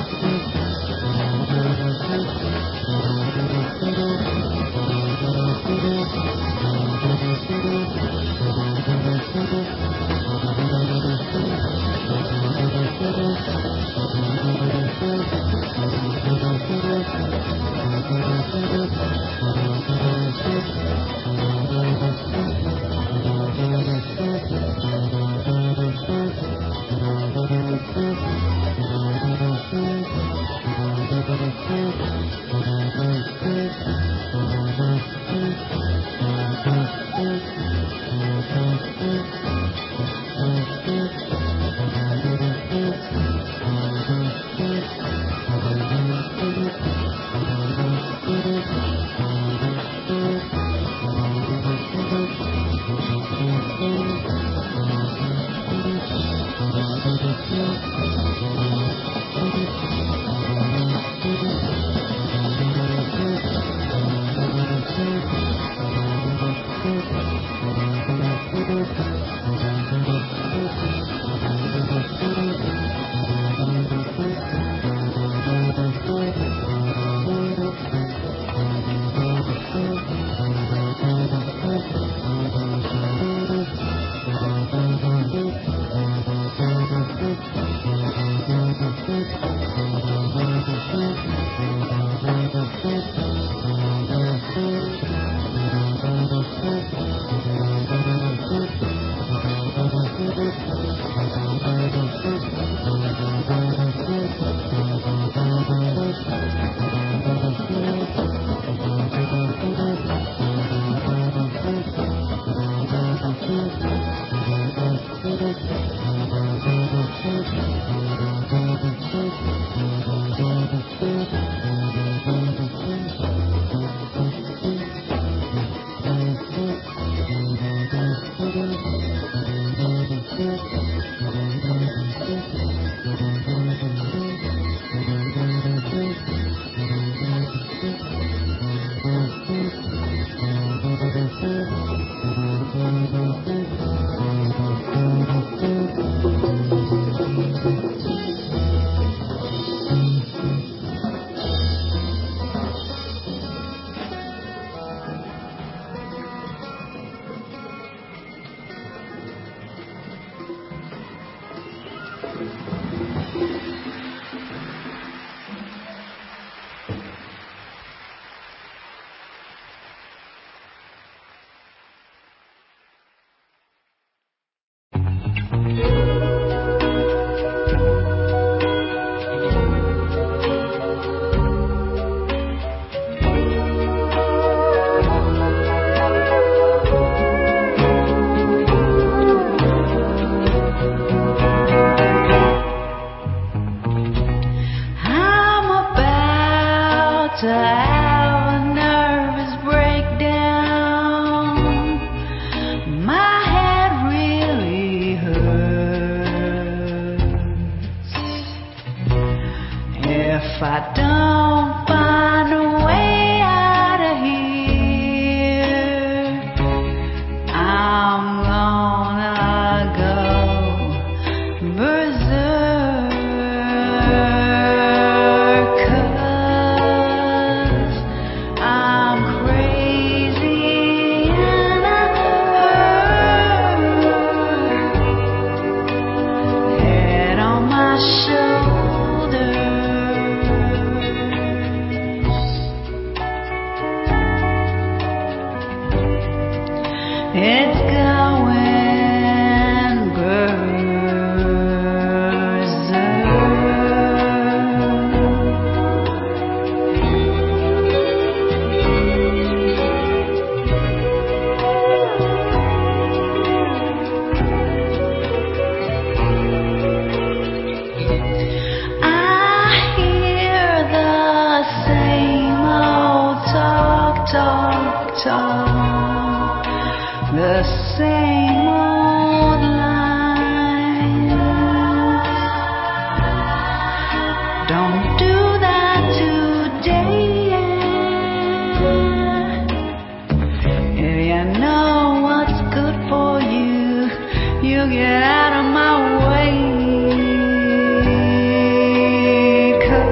Get out of my way, 'cause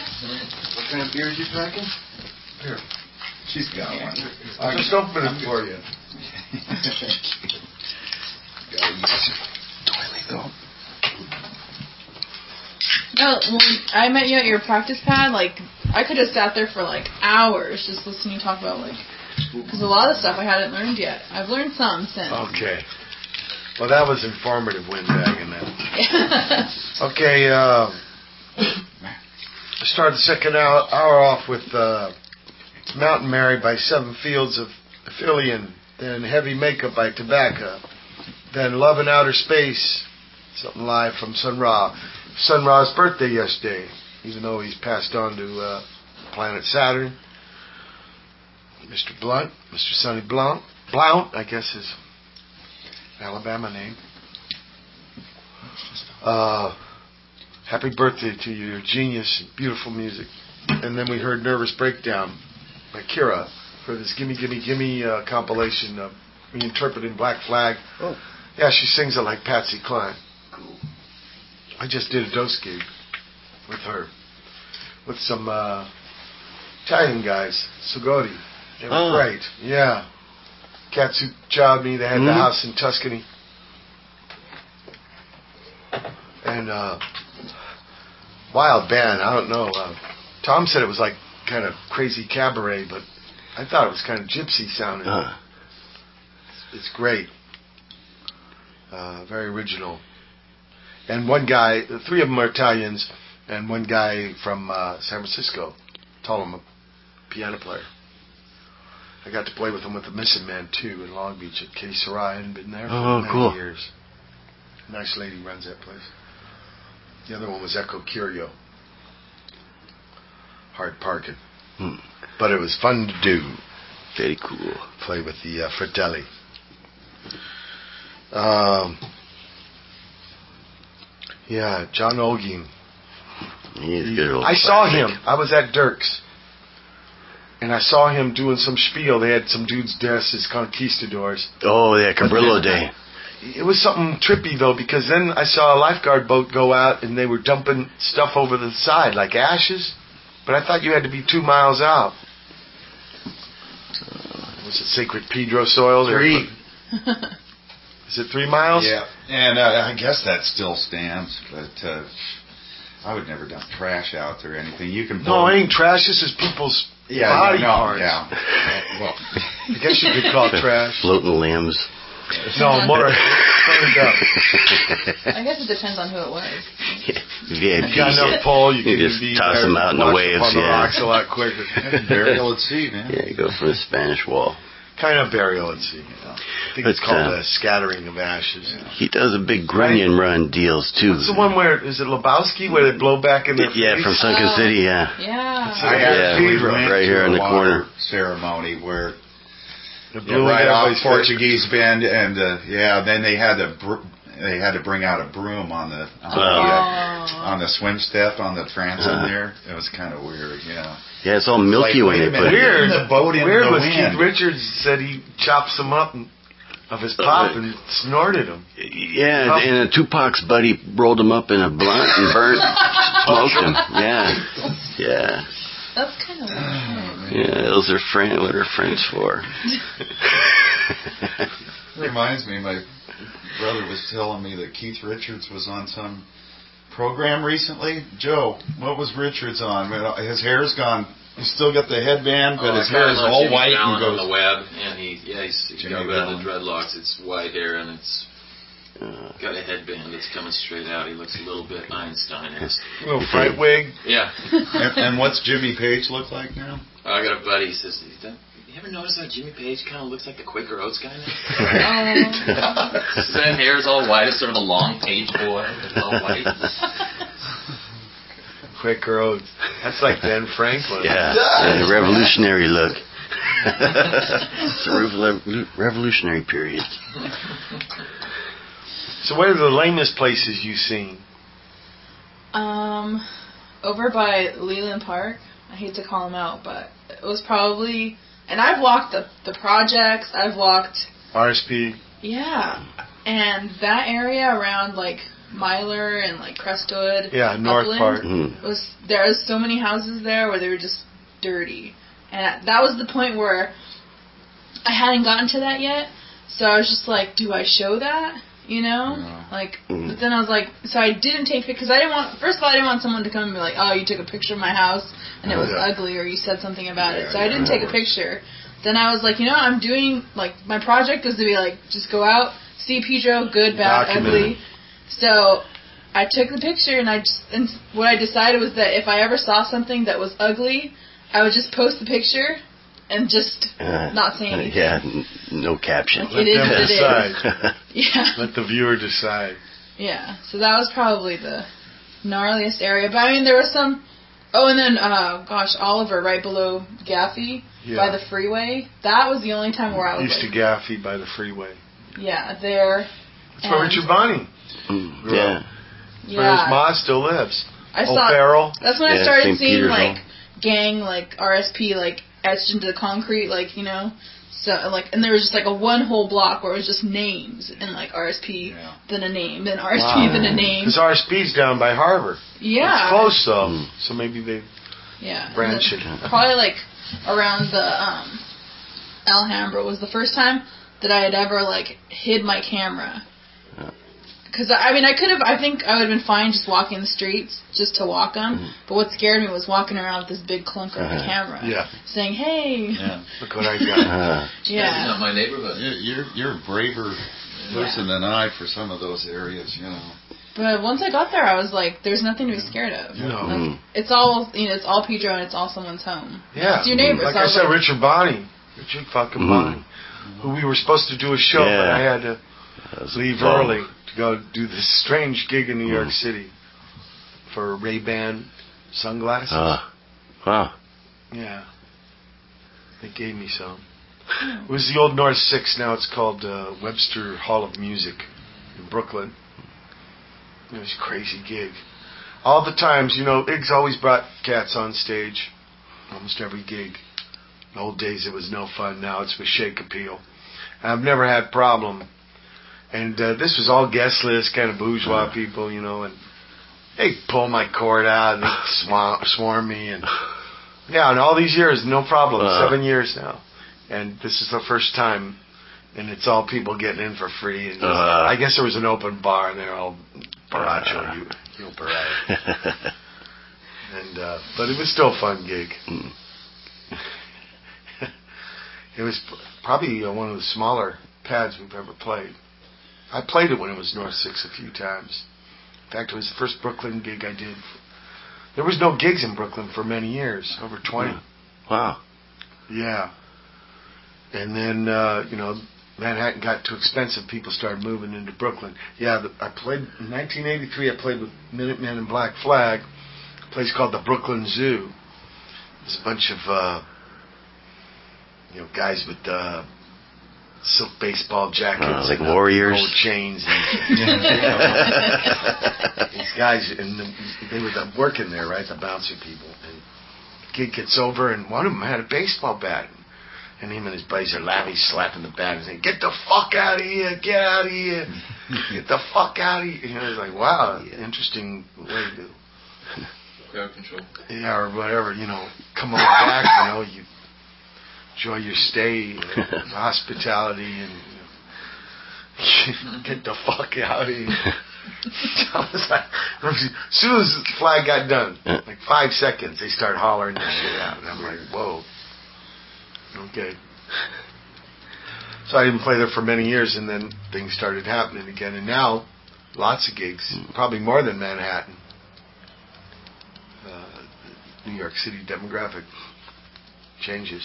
What kind of beers you packing? Here. She's got one. I'll just open it for you. Gotta use doily though. No, when I met you at your practice pad, like, I could have sat there for, like, hours just listening to you talk about, like, because a lot of stuff I hadn't learned yet. I've learned some since. Okay. Well, that was informative, windbag, and that. Okay, uh, I started the second hour, hour off with uh, Mountain Mary by Seven Fields of Aphelion, then Heavy Makeup by Tobacco, then Love in Outer Space, something live from Sun Ra. Sun Ra's birthday yesterday, even though he's passed on to uh, planet Saturn. Mister Blunt, Mister Sonny Blount, Blount, I guess is Alabama name. Uh, happy birthday to you, you're genius, beautiful music. And then we heard Nervous Breakdown by Kira for this Gimme Gimme Gimme uh, compilation of reinterpreting Black Flag. Oh. Yeah, she sings it like Patsy Cline. Cool. I just did a dose gig with her, with some uh, Italian guys, Sugodi. They were Oh. great. Yeah. Cats who jobbed me. They had Mm-hmm. the house in Tuscany. And uh, wild band. I don't know. Uh, Tom said it was like kind of crazy cabaret, but I thought it was kind of gypsy sounding. Uh, It's great. Uh, very original. And one guy, the three of them are Italians, and one guy from uh, San Francisco, told him a piano player. I got to play with him with the Missing Man too in Long Beach at Kitty Sarai. I hadn't been there for Oh, many cool. years. Nice lady runs that place. The other one was Echo Curio. Hard parking. hmm. But it was fun to do. Very cool. Play with the uh, Fratelli. Um, yeah, John Olguin. He's good old I saw classic. him. I was at Dirk's. And I saw him doing some spiel. They had some dudes dressed as conquistadors. Oh, yeah, Cabrillo Day. It was something trippy, though, because then I saw a lifeguard boat go out and they were dumping stuff over the side, like ashes. But I thought you had to be two miles out. Was it Sacred Pedro soil? Three. Is it three miles? Yeah, and uh, I guess that still stands, but uh, I would never dump trash out there or anything. You can No, it ain't trash. This is people's yeah, body yeah, no, parts. yeah. Well, I guess you could call it trash. Floating limbs. No, more burned up. I guess it depends on who it was. V I Ps. You got enough pull, you, You can just be toss there them out in the watch waves, up on the yeah. rocks a lot quicker. burial at sea, man. Yeah, you go for the Spanish Wall. Kind of burial at sea. I think But, it's called uh, a scattering of ashes. He does a big Grunion run deals, too. What's the one where, is it Lebowski, where they blow back in their Yeah, face? from Sunken Oh. City, yeah. Yeah. I had Yeah, we we were went right here to in a the water corner. ceremony where They yeah, blew right in off everybody's Portuguese Bend, and uh, yeah, then they had to br- they had to bring out a broom on the on, the, Oh. uh, on the swim step on the transom Uh-huh. there. It was kind of weird, yeah. Yeah, it's all milky Like, when wait they a put minute. it Weird. in. The boat in Weird the was wind. Keith Richards said he chopped some up and, of his pop and snorted them. Yeah, and uh, Tupac's buddy rolled him up in a blunt and burnt, smoked him. Yeah, yeah, That's kind of weird. yeah. Those are friend. What are friends for? Reminds me, my brother was telling me that Keith Richards was on some program recently. Joe, what was Richards on? Well, his hair's gone. He's still got the headband, but Oh, his I hair found is on all Jimmy white and Fallon goes. on the web, and he yeah he's, he's Jimmy got rid of Fallon. the dreadlocks. It's white hair and it's Uh, got a headband that's coming straight out. He looks a little bit Einstein-esque. Little fright wig. Yeah. and, and what's Jimmy Page look like now? I got a buddy. He says, "You ever notice how Jimmy Page kind of looks like the Quaker Oats guy now? Oh. His hair is all white. It's sort of a long Page boy. It's all white." Quaker Oats. That's like Ben Franklin. yeah, yeah, the revolutionary look. It's a revol- revolutionary period. So what are the lamest places you've seen? Um, over by Leland Park. I hate to call them out, but it was probably. And I've walked the the projects. I've walked. R S P. Yeah, and that area around like Myler and like Crestwood. Yeah, north Upland, part. Mm. Was there was so many houses there where they were just dirty, and that was the point where I hadn't gotten to that yet. So I was just like, do I show that? You know, Yeah. like. Mm. But then I was like, so I didn't take because I didn't want. First of all, I didn't want someone to come and be like, oh, you took a picture of my house and it was Yeah. ugly, or you said something about Yeah, it. So I didn't yeah, take a that picture. Then I was like, you know, I'm doing like my project was to be like, just go out, see Pedro, good, bad, Document ugly. it. So I took the picture, and I just and what I decided was that if I ever saw something that was ugly, I would just post the picture and just Uh, not say anything. Yeah, n- no caption. Like, it is them what it is. decide. Yeah. Let the viewer decide. Yeah. So that was probably the gnarliest area. But I mean, there was some. Oh, and then uh, gosh, Oliver, right below Gaffey Yeah. by the freeway. That was the only time where I was East like, of Gaffey by the freeway. yeah, there. That's where And- Richard Bonney Mm, grew yeah. up. That's where his Yeah. ma still lives. I Old saw. Farrell. That's when I Yeah, started Saint seeing Peter's like Hall. gang, like R S P, like etched into the concrete, like you know. So like, and there was just like a one whole block where it was just names and like R S P, Yeah. then a name, then R S P, then a name. Because R S P's down by Harbor. Yeah. It's close though, Mm. so maybe they Yeah. branch And it. then Probably like around the um, Alhambra was the first time that I had ever like hid my camera. Yeah. Because I mean, I could have. I think I would have been fine just walking the streets, just to walk them. Mhm. But what scared me was walking around with this big clunker of a Uh-huh. camera, Yeah. saying, "Hey." Yeah. Look what I got. Uh, Yeah. Not my neighborhood. You're, you're you're a braver person than I for some of those areas, you know. But once I got there, I was like, "There's nothing to be scared of. No. Like, Mm. it's all you know. It's all Pedro, and it's all someone's home. Yeah. It's your neighbor." Like so I was said, like, Richard Bonney. Richard fucking Mhm. Bonney. Who we were supposed to do a show, but Yeah. I had to that was leave long. early to go do this strange gig in New York Mm. City for Ray-Ban sunglasses. Uh, wow. Yeah. They gave me some. It was the old North Six. Now it's called uh, Webster Hall of Music in Brooklyn. It was a crazy gig. All the times, you know, Iggs always brought cats on stage. Almost every gig. In the old days it was no fun. Now it's with Shake Appeal. And I've never had problem. And uh, this was all guest list, kind of bourgeois Uh. people, you know, and they pull my cord out and they swarm, swarm me. And yeah, and all these years, no problem. Uh. Seven years now. And this is the first time. And it's all people getting in for free. And Uh. I guess there was an open bar and they're all Baracho, Uh. you, you Baracho. And, uh, but it was still a fun gig. Mm. It was p- probably uh, one of the smaller pads we've ever played. I played it when it was North Six a few times. In fact, it was the first Brooklyn gig I did. There was no gigs in Brooklyn for many years, over twenty. Wow. Yeah. And then, uh, you know, Manhattan got too expensive. People started moving into Brooklyn. Yeah, the, I played, in nineteen eighty-three, I played with Minutemen and Black Flag, a place called the Brooklyn Zoo. There's a bunch of, uh, you know, guys with uh, silk baseball jackets. Uh, like and uh, warriors. gold chains. And, these guys, and the, they were the, working there, right, the bouncer people. And the kid gets over, and one of them had a baseball bat. And him and his buddies are laughing, slapping the bat and saying, "Get the fuck out of here! Get out of here! Get the fuck out of here!" You know, it's like, wow, interesting way to, Crowd control. yeah, or whatever. You know, come on back. You know, you enjoy your stay, uh, the hospitality, and you know, get the fuck out of here. I was like, as soon as the flag got done, like five seconds, they start hollering this shit out, and I'm like, whoa. Okay. So I didn't play there for many years, and then things started happening again. And now, lots of gigs, probably more than Manhattan. Uh, New York City demographic changes.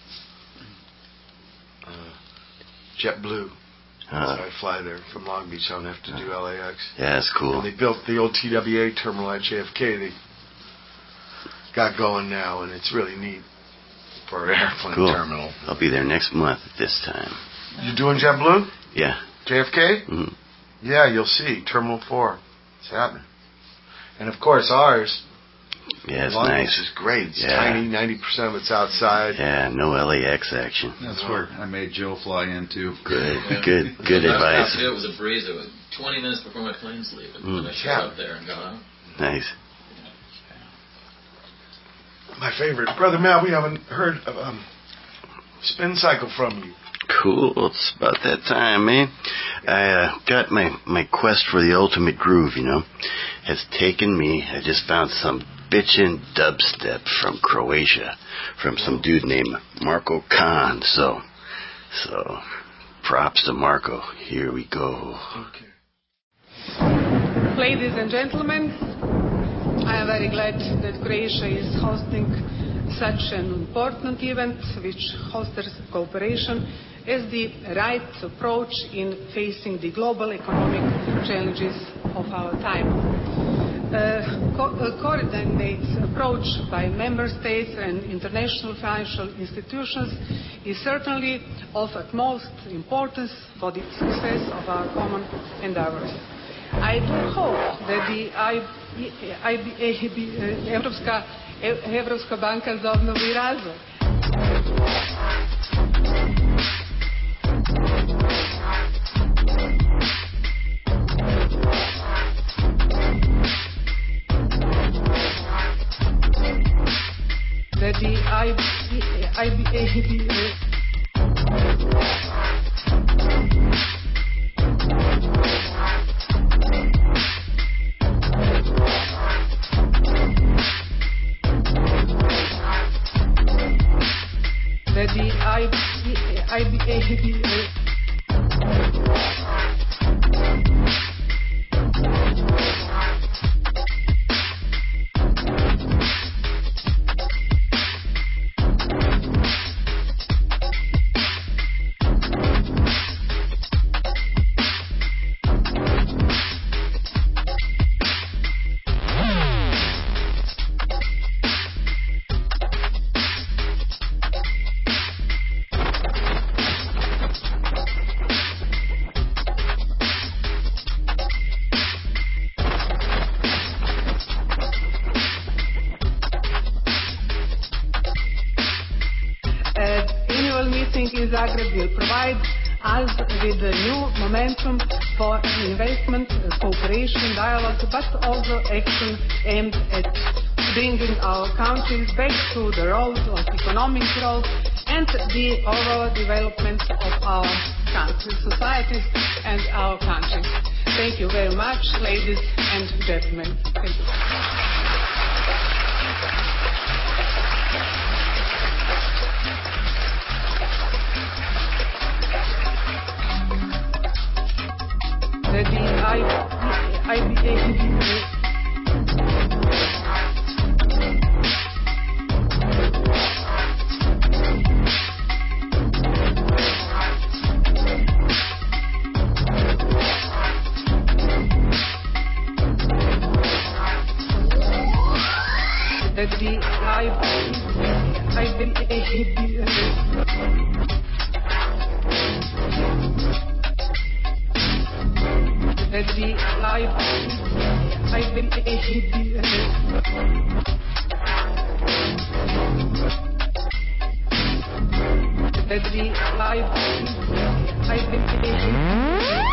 Uh, JetBlue. So Uh, I fly there from Long Beach. I don't have to do L A X. yeah, that's cool. And they built the old T W A terminal at J F K. They got going now, and it's really neat for an airplane Cool. terminal. I'll be there next month at this time. You doing JetBlue? Yeah. J F K? Mm. Yeah, you'll see. Terminal four. It's happening. And of course, ours, Yeah, it's London's nice. is great. It's Yeah. tiny. ninety percent of it's outside. Yeah, no L A X action. That's where I made Joe fly into. Good, Yeah. good, good I was out advice. there, it was a breeze. It was twenty minutes before my plane's leaving. Mm. And I showed Yeah. up there and got out. Nice. My favorite. Brother Mal, we haven't heard of um, Spin Cycle from you. Cool. It's about that time, man. I uh, got my, my quest for the ultimate groove, you know, has taken me. I just found some bitchin' dubstep from Croatia, from some dude named Marko Khan. So, so props to Marko. Here we go. Okay. Ladies and gentlemen, I am very glad that Croatia is hosting such an important event which fosters cooperation as the right approach in facing the global economic challenges of our time. A co- a coordinated approach by member states and international financial institutions is certainly of utmost importance for the success of our common endeavors. I do hope that the I B A, Europska, Europska banka za obnovu i razvoj, that the I B A, that the I B A, Zagreb will provide us with a new momentum for investment, cooperation, dialogue, but also action aimed at bringing our countries back to the road of economic growth and the overall development of our countries, societies, and our countries. Thank you very much, ladies and gentlemen. Thank you. That the I B A that the I B A that the I I B A that the I I B A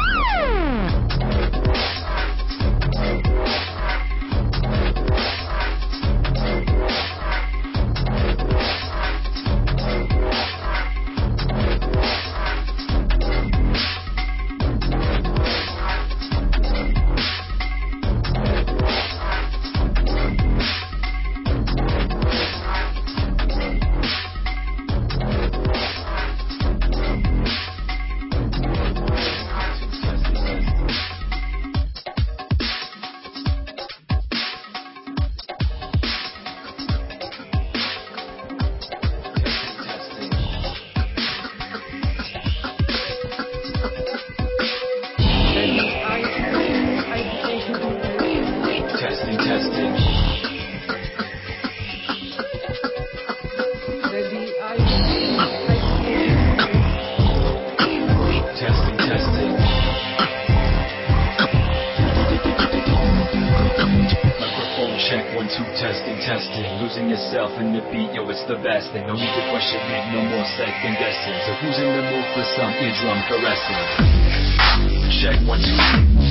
yourself in the beat, yo, it's the best thing. No need to question it, no more second guessing. So who's in the mood for some eardrum caressing? Check one, two.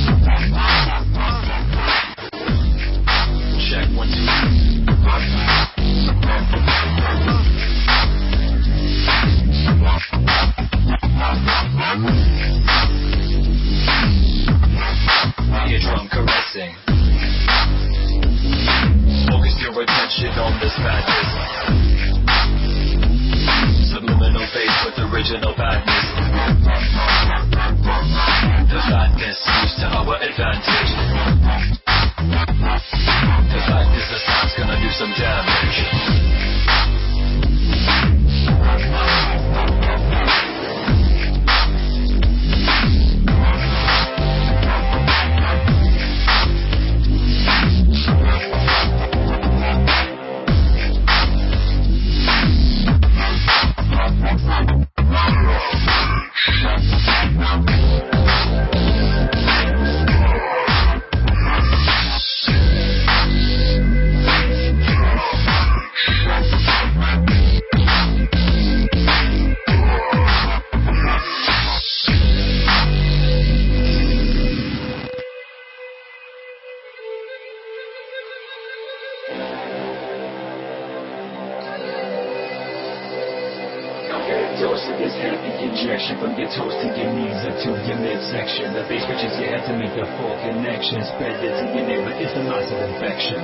Check one, two. Eardrum caressing. Focus your attention on this madness. Subliminal bass with original badness. The fatness used to our advantage. The fact is the sound's gonna do some damage. From your toes to your knees or to your midsection. The bass reaches your head to make the full connection. Spread it to your neighbor, it's a massive infection.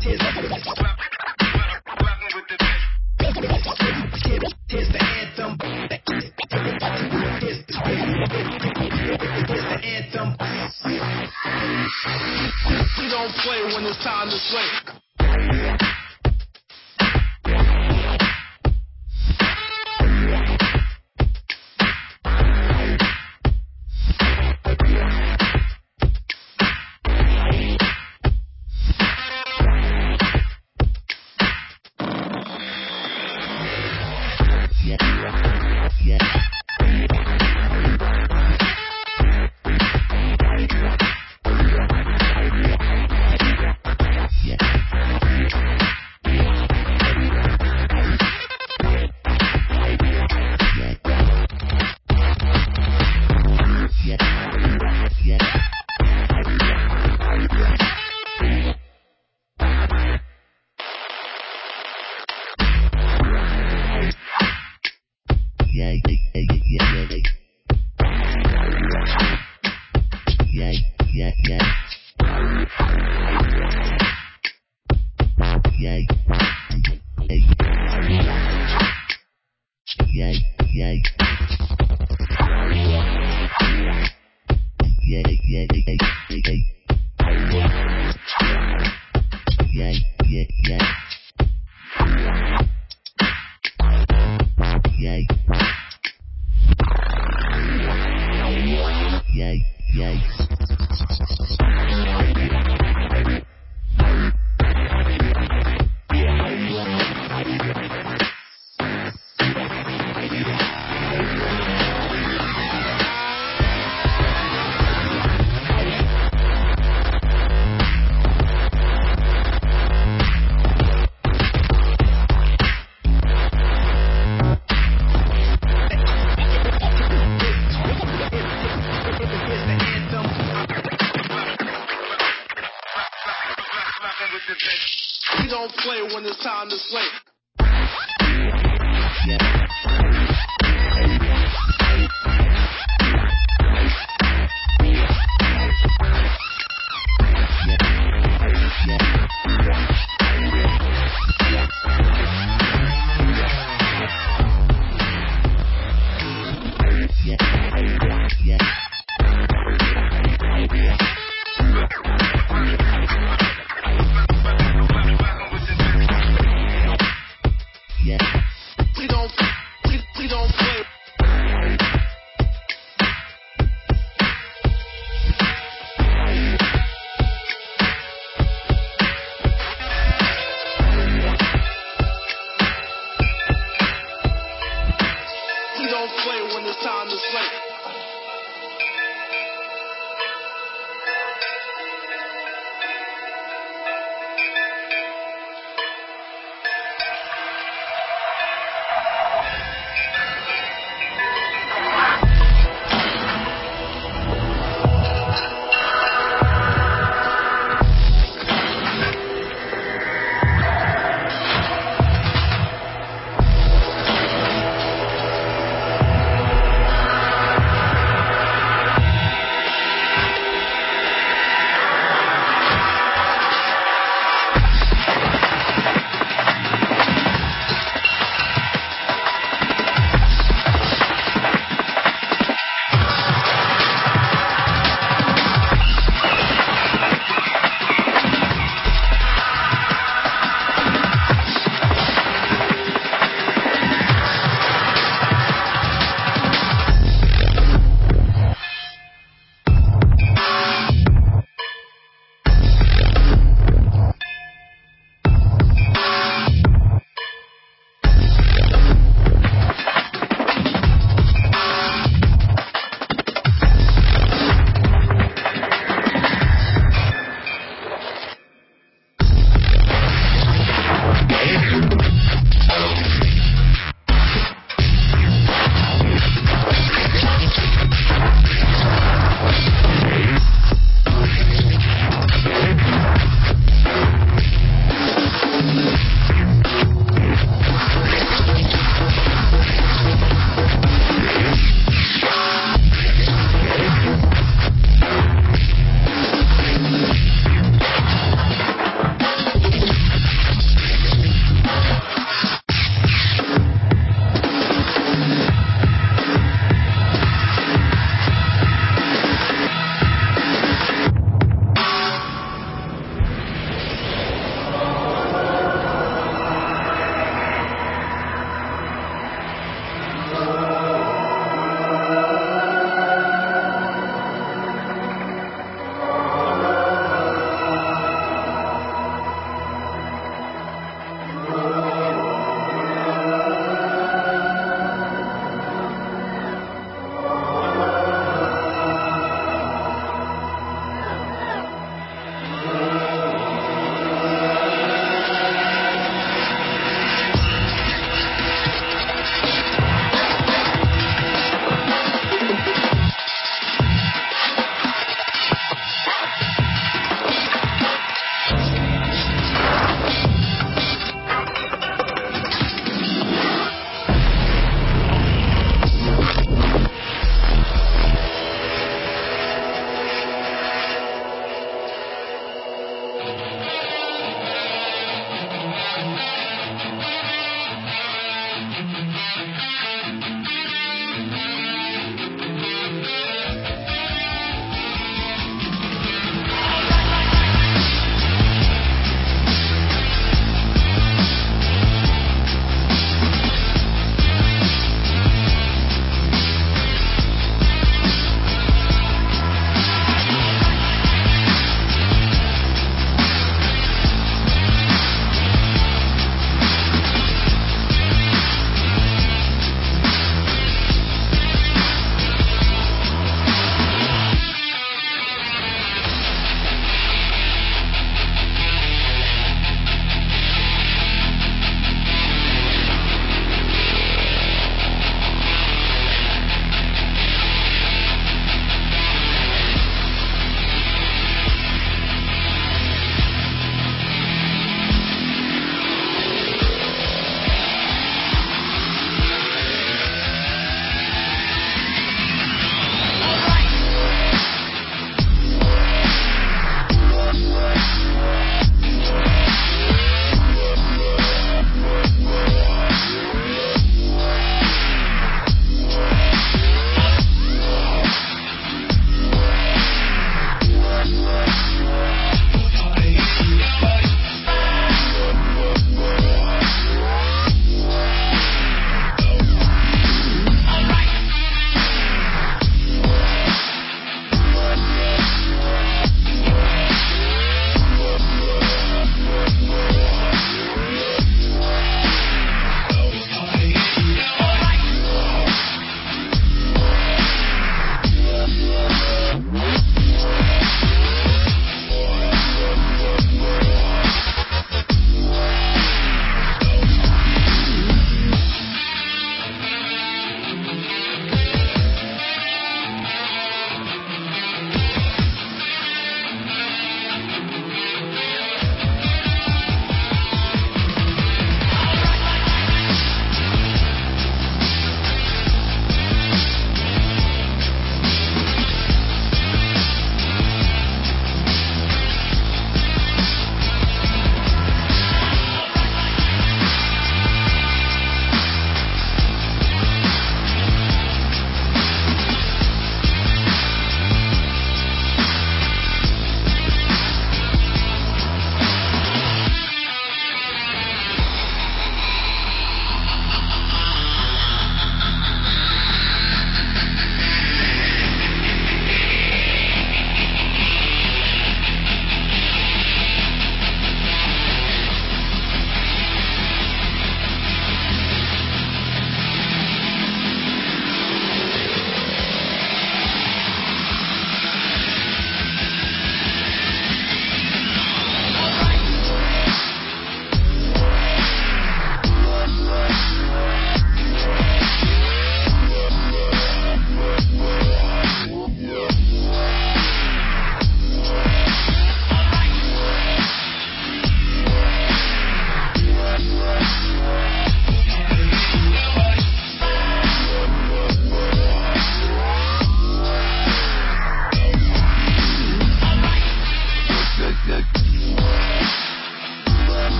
We don't play when it's time to slay. We don't play when it's time to slay. We don't, we, we don't play. We don't play when it's time to slay.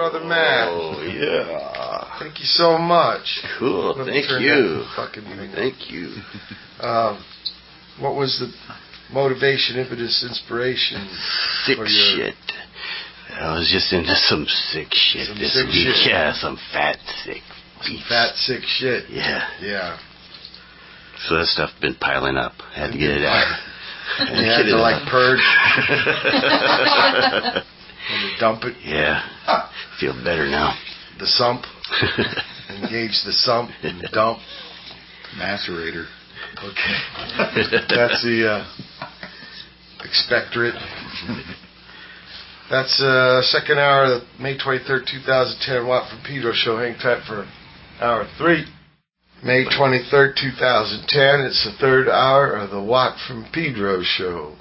brother Matt. Oh, yeah. Thank you so much. Cool. Let me Thank turn you. that fucking thing on. Thank you. Um, what was the motivation, impetus, inspiration? Sick for your, shit. I was just into some sick shit Some this sick week. shit. Yeah, some fat, sick Some beats. fat, sick shit. Yeah. Yeah. So that stuff been piling up. I had to get it out. And you had to like purge and to dump it. Yeah. Feel better now. The sump. Engage the sump and dump. Macerator. Okay. That's the uh, expectorate. That's uh second hour of the May twenty-third, twenty ten Watt from Pedro show. Hang tight for hour three. May twenty-third, twenty ten. It's the third hour of the Watt from Pedro show.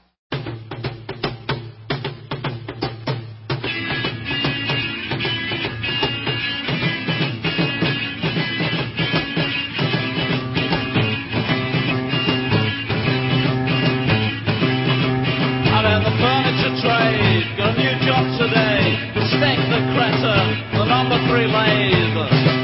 I'm in the furniture trade, got a new job today. The stick, the crescent, the number three lathe.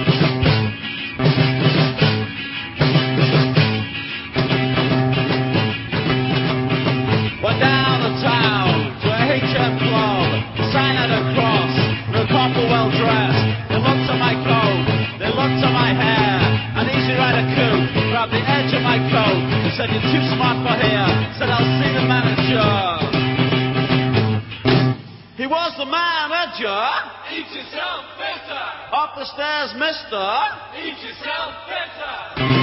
Went down the town to a H M club, sign at a cross, no couple well dressed. They looked at my coat, they looked at my hair. An easy rider coupe grabbed the edge of my coat, said you're too smart for here, said I'll see the manager. He was the manager. Eat yourself better. Up the stairs, mister. Eat yourself better.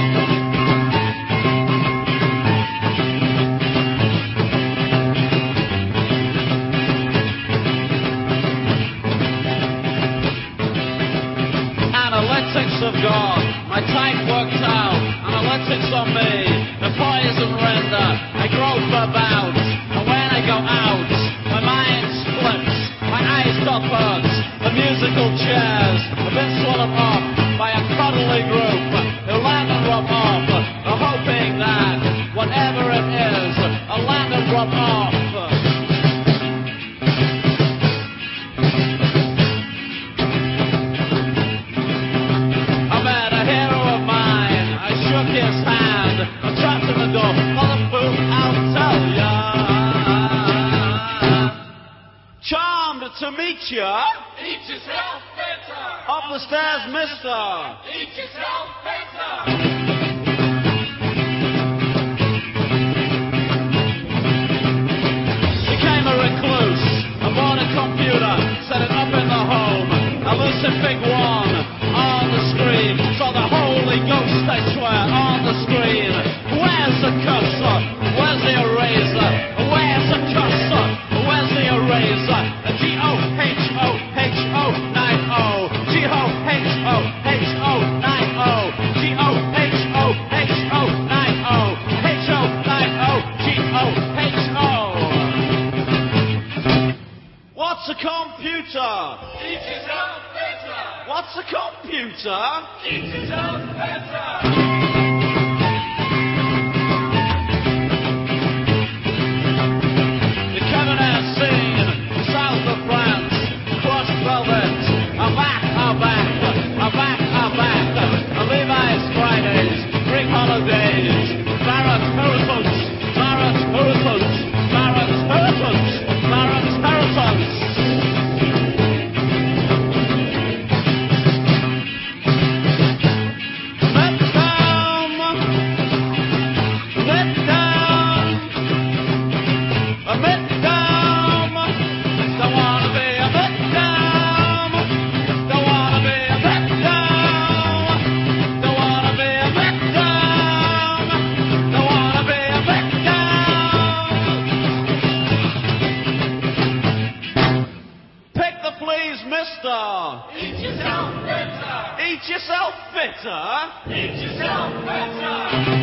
Analytics have gone, my type worked out. Analytics on me, the poison render. I grope about, and when I go out, my mind splits, my eyes stop hurts. The musical chairs have been swallowed up by a cuddly group who land and rub off, hoping that whatever it is, I'll land and rub off. I met a hero of mine, I shook his hand, I trapped in the door, motherfucker, I'll tell ya. Charmed to meet ya. Eat yourself better. Up the stairs, mister. Eat yourself better. Became a recluse, I bought a computer, set it up in the home. A Lucifig one on the screen, saw the Holy Ghost, I swear, on the screen. Where's the cursor? Where's the eraser? Where's the cursor? Where's the eraser? G O H O H O nine O. G O H O H O nine O. G O H O H O nine O. H O nine O. G O H O. What's a computer? Teach yourself better. What's a computer? Teach yourself better. I'm back, I'm back, I'm back, I'm back. Levi's Fridays, Greek holidays, Barrett Hurricanes, Barrett Hurricanes, Barrett Hurricanes, Barrett Hurricanes. Let down, let down, let down. Don't wanna be a let down. Don't wanna be a let down. Don't wanna be a let down. Don't wanna be a let down. Pick the fleas, mister. Eat yourself better. Eat yourself better. Eat yourself better.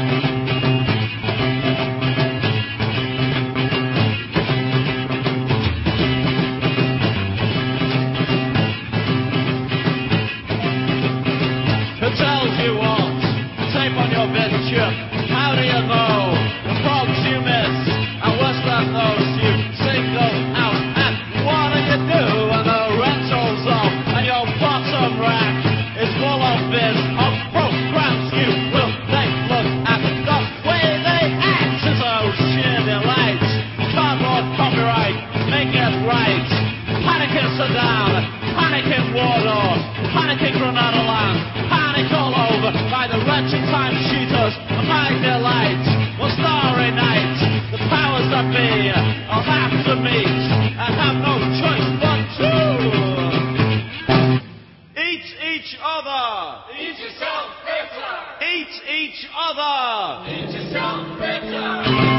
Who tells you what? Tape on your bed chip. How do you know? The frogs you miss, and worse than those you single out. And what do you do when the rental's off? one rack is full of this of programmed skew. Will they look at the way they act as though sheer delight? Cardboard copyright, make it right. Panic in Sudan, panic in Warsaw, panic in Grenada land, panic all over by the wretched time cheaters and my delight. One starry night, the powers that be I'll have to meet and have no choice but to eat each other. Eat yourself better. Eat each other. Eat yourself better.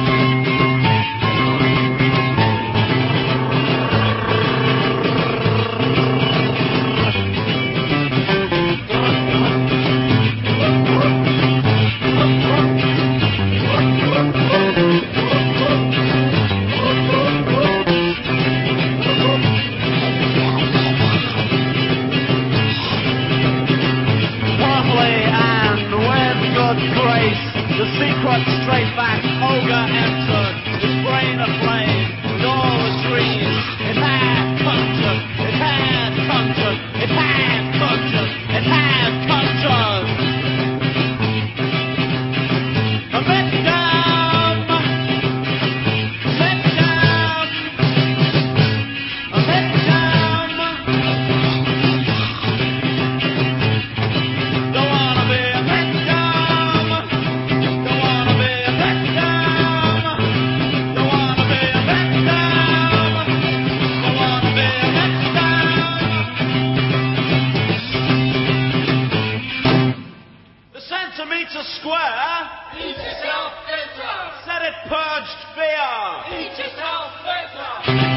The secret straight back ogre entered, his brain aflame with all the dreams it had conjured, it had conjured, it had conjured, it had conjured. A victim, victim, a victim. Don't wanna be a victim. Square. Eat yourself better. Said it purged fear. Eat yourself better.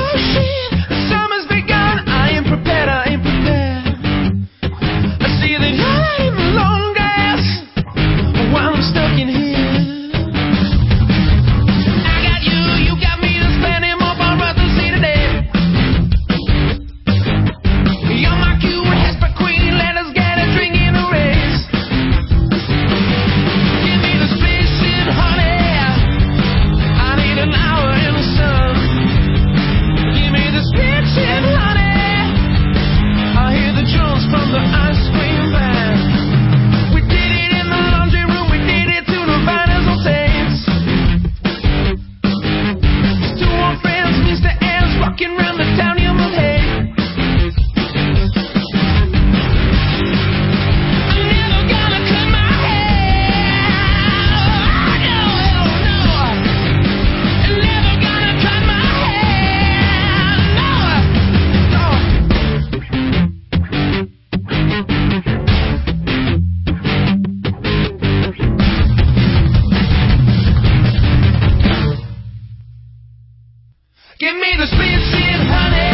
Give me the spaceship, honey.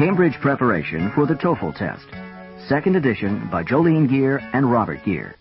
Cambridge Preparation for the TOEFL Test. Second edition by Jolene Gear and Robert Gear.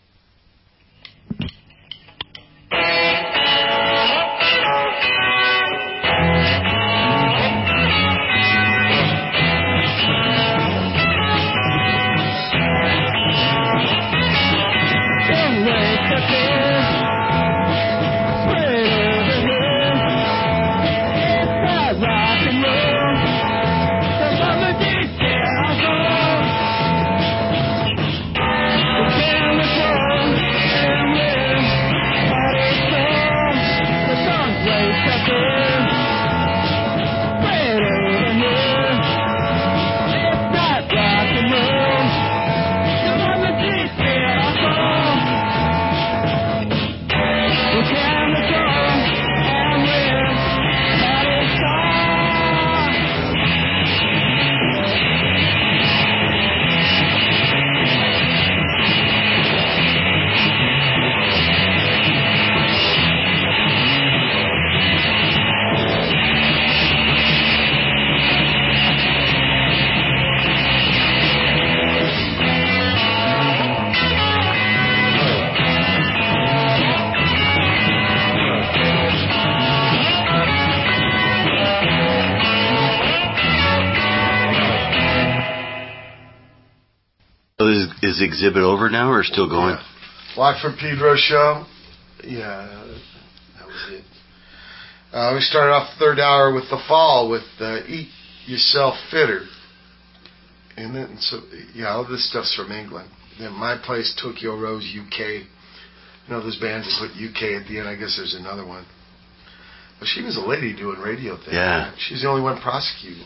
So is, is the exhibit over now or still going? Yeah. Live from Pedro show. Yeah, that was it. Uh, we started off the third hour with The Fall with uh, Eat Yourself Fitter. And then, so, yeah, all this stuff's from England. Then My Place, Tokyo Rose, U K. You know, those bands that put U K at the end. I guess there's another one. But she was a lady doing radio things. Yeah. She's the only one prosecuted.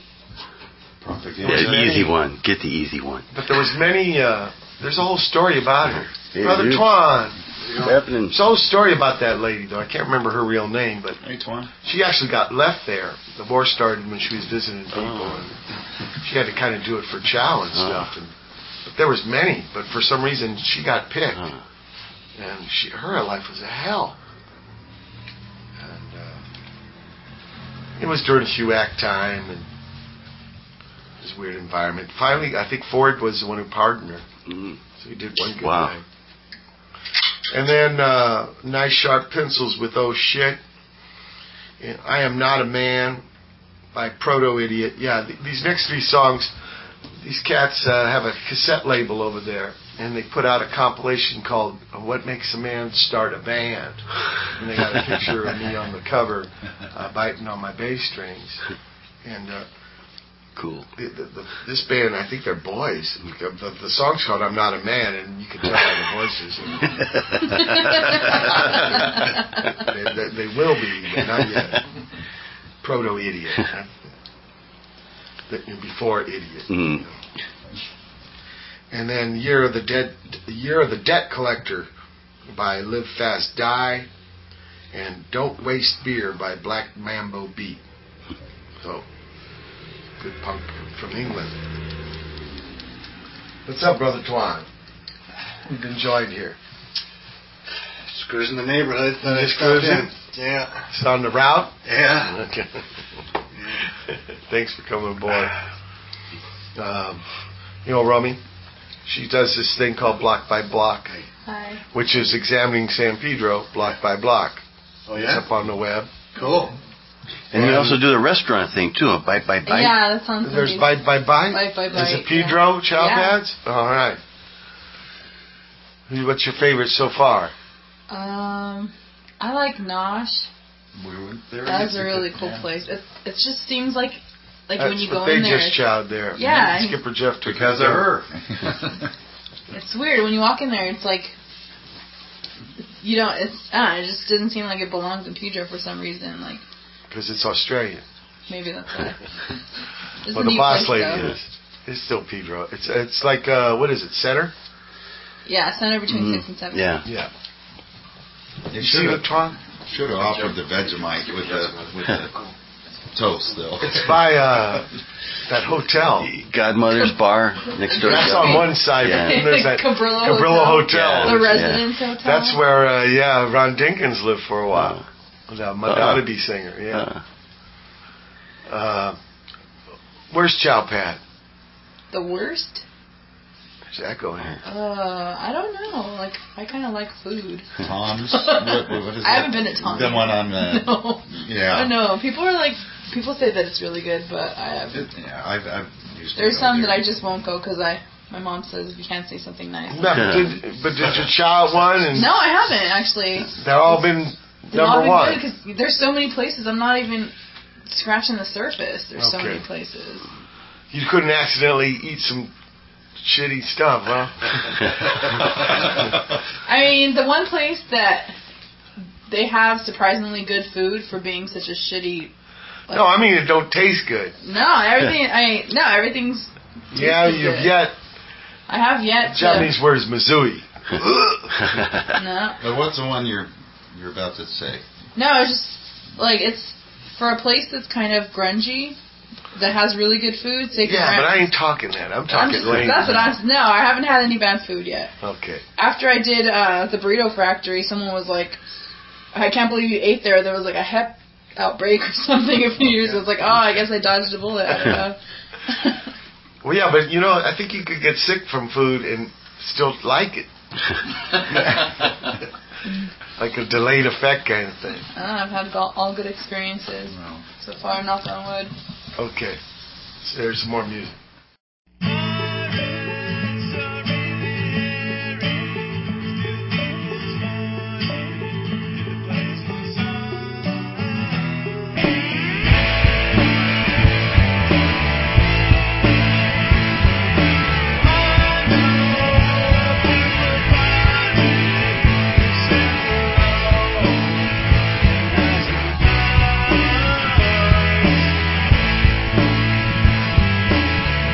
Yeah, the easy one. Get the easy one. But there was many, uh, there's a whole story about her. Hey, Brother dude. Twan. What's happening? There's a whole story about that lady, though. I can't remember her real name, but hey, Twan. She actually got left there. The war started when she was visiting people, Oh. and she had to kind of do it for chow and Oh. stuff. And, but there was many, but for some reason she got picked, Oh. and she, her life was a hell. And uh, it was during H U A C time, and this weird environment. Finally, I think Ford was the one who pardoned her. Mm. So he did one good Wow. thing. And then uh, Nice Sharp Pencils with Oh Shit. And I Am Not a Man by Proto Idiot. Yeah, th- these next three songs, these cats uh, have a cassette label over there. And they put out a compilation called What Makes a Man Start a Band. And they got a picture of me on the cover uh, biting on my bass strings. And uh, cool. The, the, the, this band, I think they're boys. The, the, the song's called I'm Not a Man, and you can tell by the voices. they, they, they will be, but not yet. Proto-idiot. Before idiot. Mm. And then Year of the Dead, Year of the Debt Collector by Live Fast Die, and Don't Waste Beer by Black Mambo Beat. So, good punk from England. What's up, Brother Twan? We've enjoyed here. Just cruising the neighborhood. Just cruising? Yeah. It's on the route? Yeah. Okay. Thanks for coming aboard. Um, you know, Rummy, she does this thing called Block by Block. Hi. Which is examining San Pedro block by block. Oh, yeah? It's up on the web. Cool. And you also do the restaurant thing, too, a Bite by Bite. Yeah, that sounds There's nice. Bite by Bite? Bite by Bite. Is it Pedro yeah. chow yeah. pads? All right. What's your favorite so far? Um, I like Nosh. We went there. That's a really cool yeah. place. It it just seems like like That's when you what go they in there. just chowed there. Yeah. Skipper Jeff took Because it of there. her. It's weird when you walk in there. It's like you don't. It's uh, it just didn't seem like it belonged in Pedro for some reason. Like because it's Australian. maybe that's why. It's Well, a the neat boss place, lady though. is. It's still Pedro. It's it's like uh, what is it? Center? Yeah, center between Mm, six and seven. yeah. Yeah. You You see should the have Tron? should have offered the Vegemite with the with the toast though. It's by uh, that hotel. Godmother's Bar next door. That's on one side. Yeah. But then there's that Cabrillo Cabrillo Hotel. Hotel. Yeah. The Residence Hotel. That's where, uh, yeah, Ron Dinkins lived for a while. The Madonna Uh-uh. singer, yeah. Uh, Uh, where's Chow Pad? The worst? There's echo in here. Uh, I don't know. Like, I kind of like food. Tom's? What, what is I that? haven't been at Tom's. The one on, uh, no. yeah. I know. People are like, people say that it's really good, but I haven't. It, yeah, I've, I've used to There's go some there. that I just won't go because I, my mom says you can't say something nice. No, but, did, but did your child one? And No, I haven't actually. They've all been They've number all been one. because there's so many places. I'm not even scratching the surface. There's so Okay. many places. You couldn't accidentally eat some shitty stuff, huh? I mean, the one place that they have surprisingly good food for being such a shitty. Like, no, I mean it don't taste good. No, everything. I no, everything's. Yeah, you've good. yet. I have yet. The Japanese word is Mizui. No. But what's the one you're you're about to say? No, it's just like it's for a place that's kind of grungy that has really good food. Sacred Yeah, Ranch. but I ain't talking that. I'm I'm talking just, lane. that's what I'm. No, I haven't had any bad food yet. Okay. After I did uh, the Burrito Factory, someone was like, "I can't believe you ate there." There was like a hep outbreak or something a few years. I was like, "Oh, I guess I dodged a bullet." I don't know. Well, yeah, but you know, I think you could get sick from food and still like it. Like a delayed effect kind of thing. I don't know, I've had all, all good experiences so far. Knock on wood. Okay. So there's some more music. Thank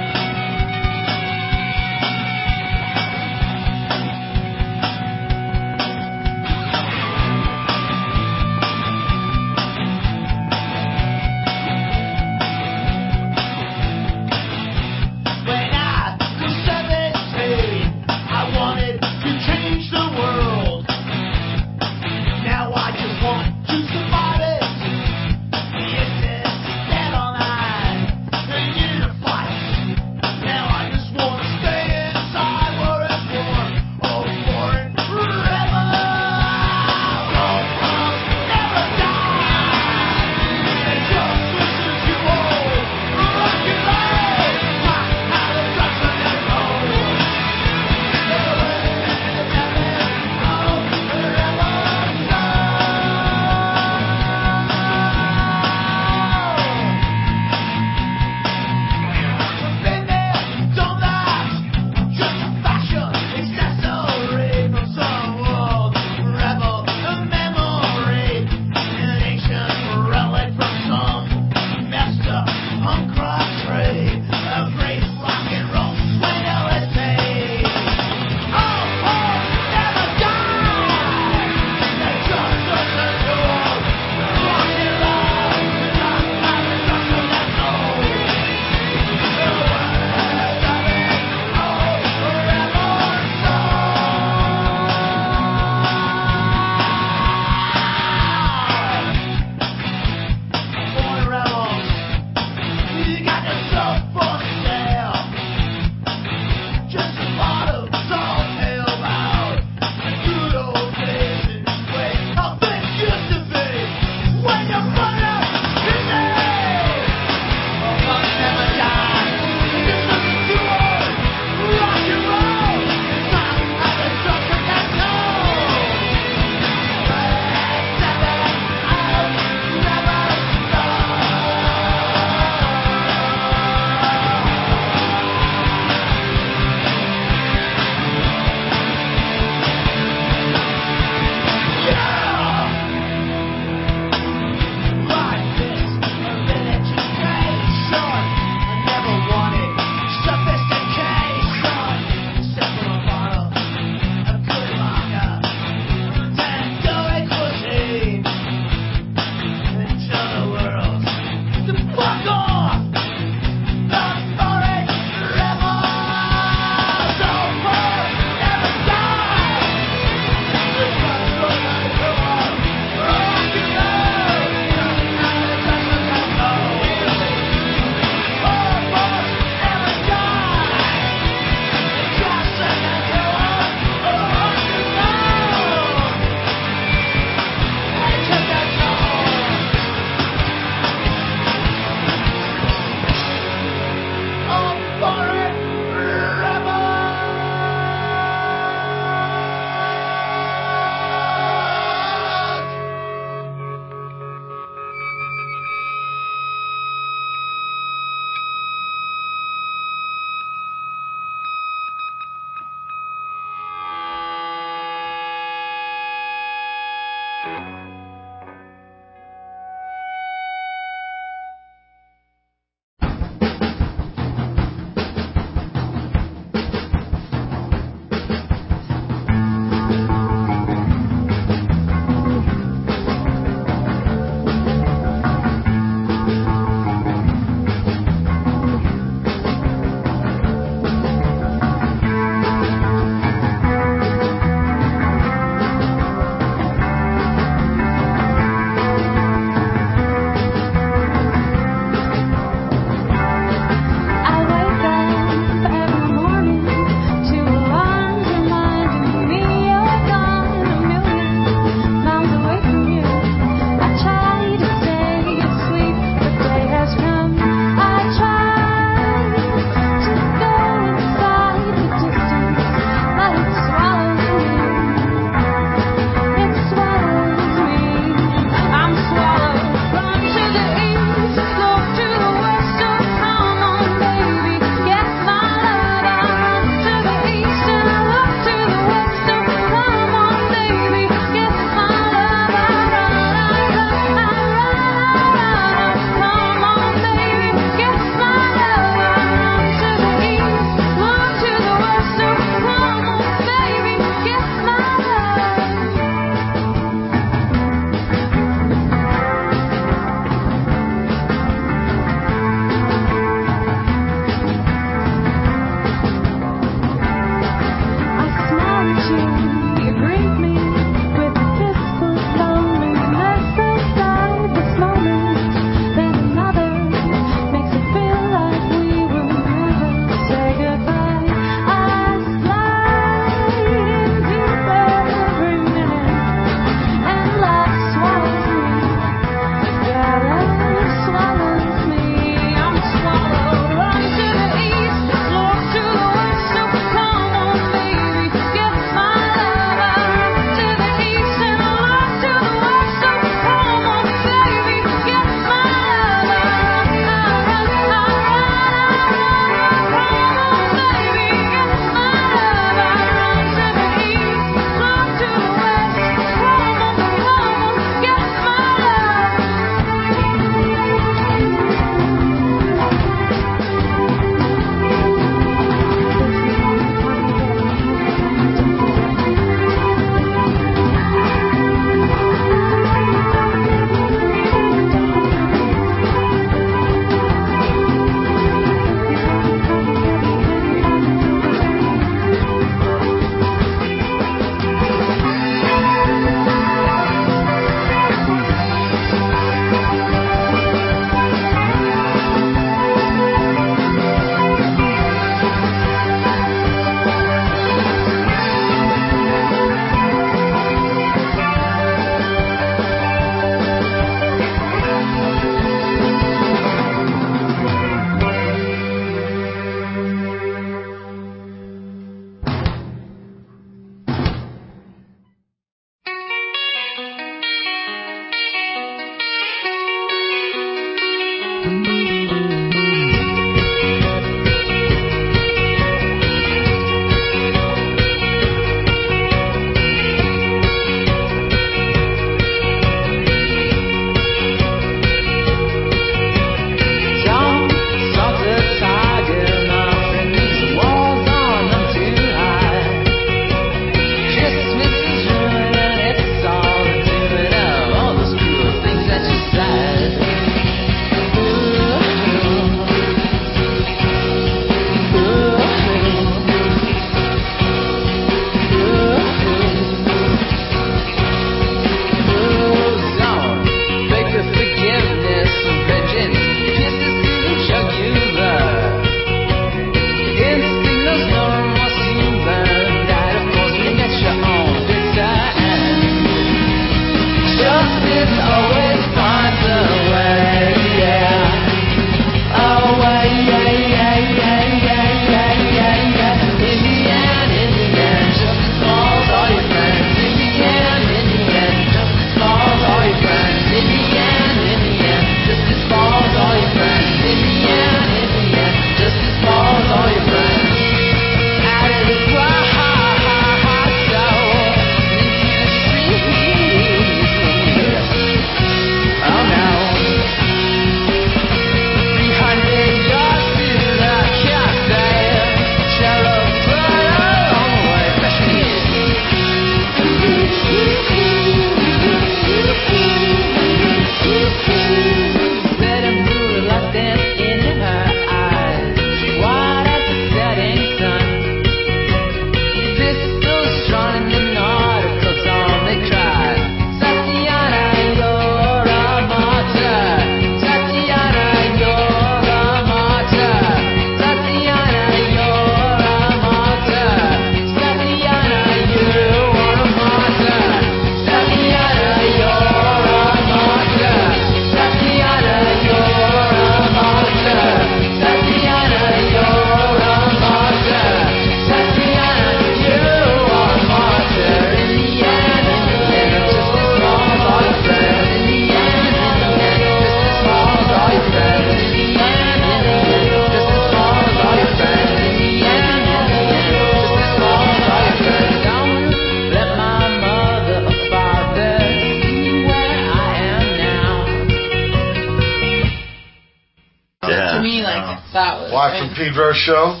That was Live right. from Pedro Show.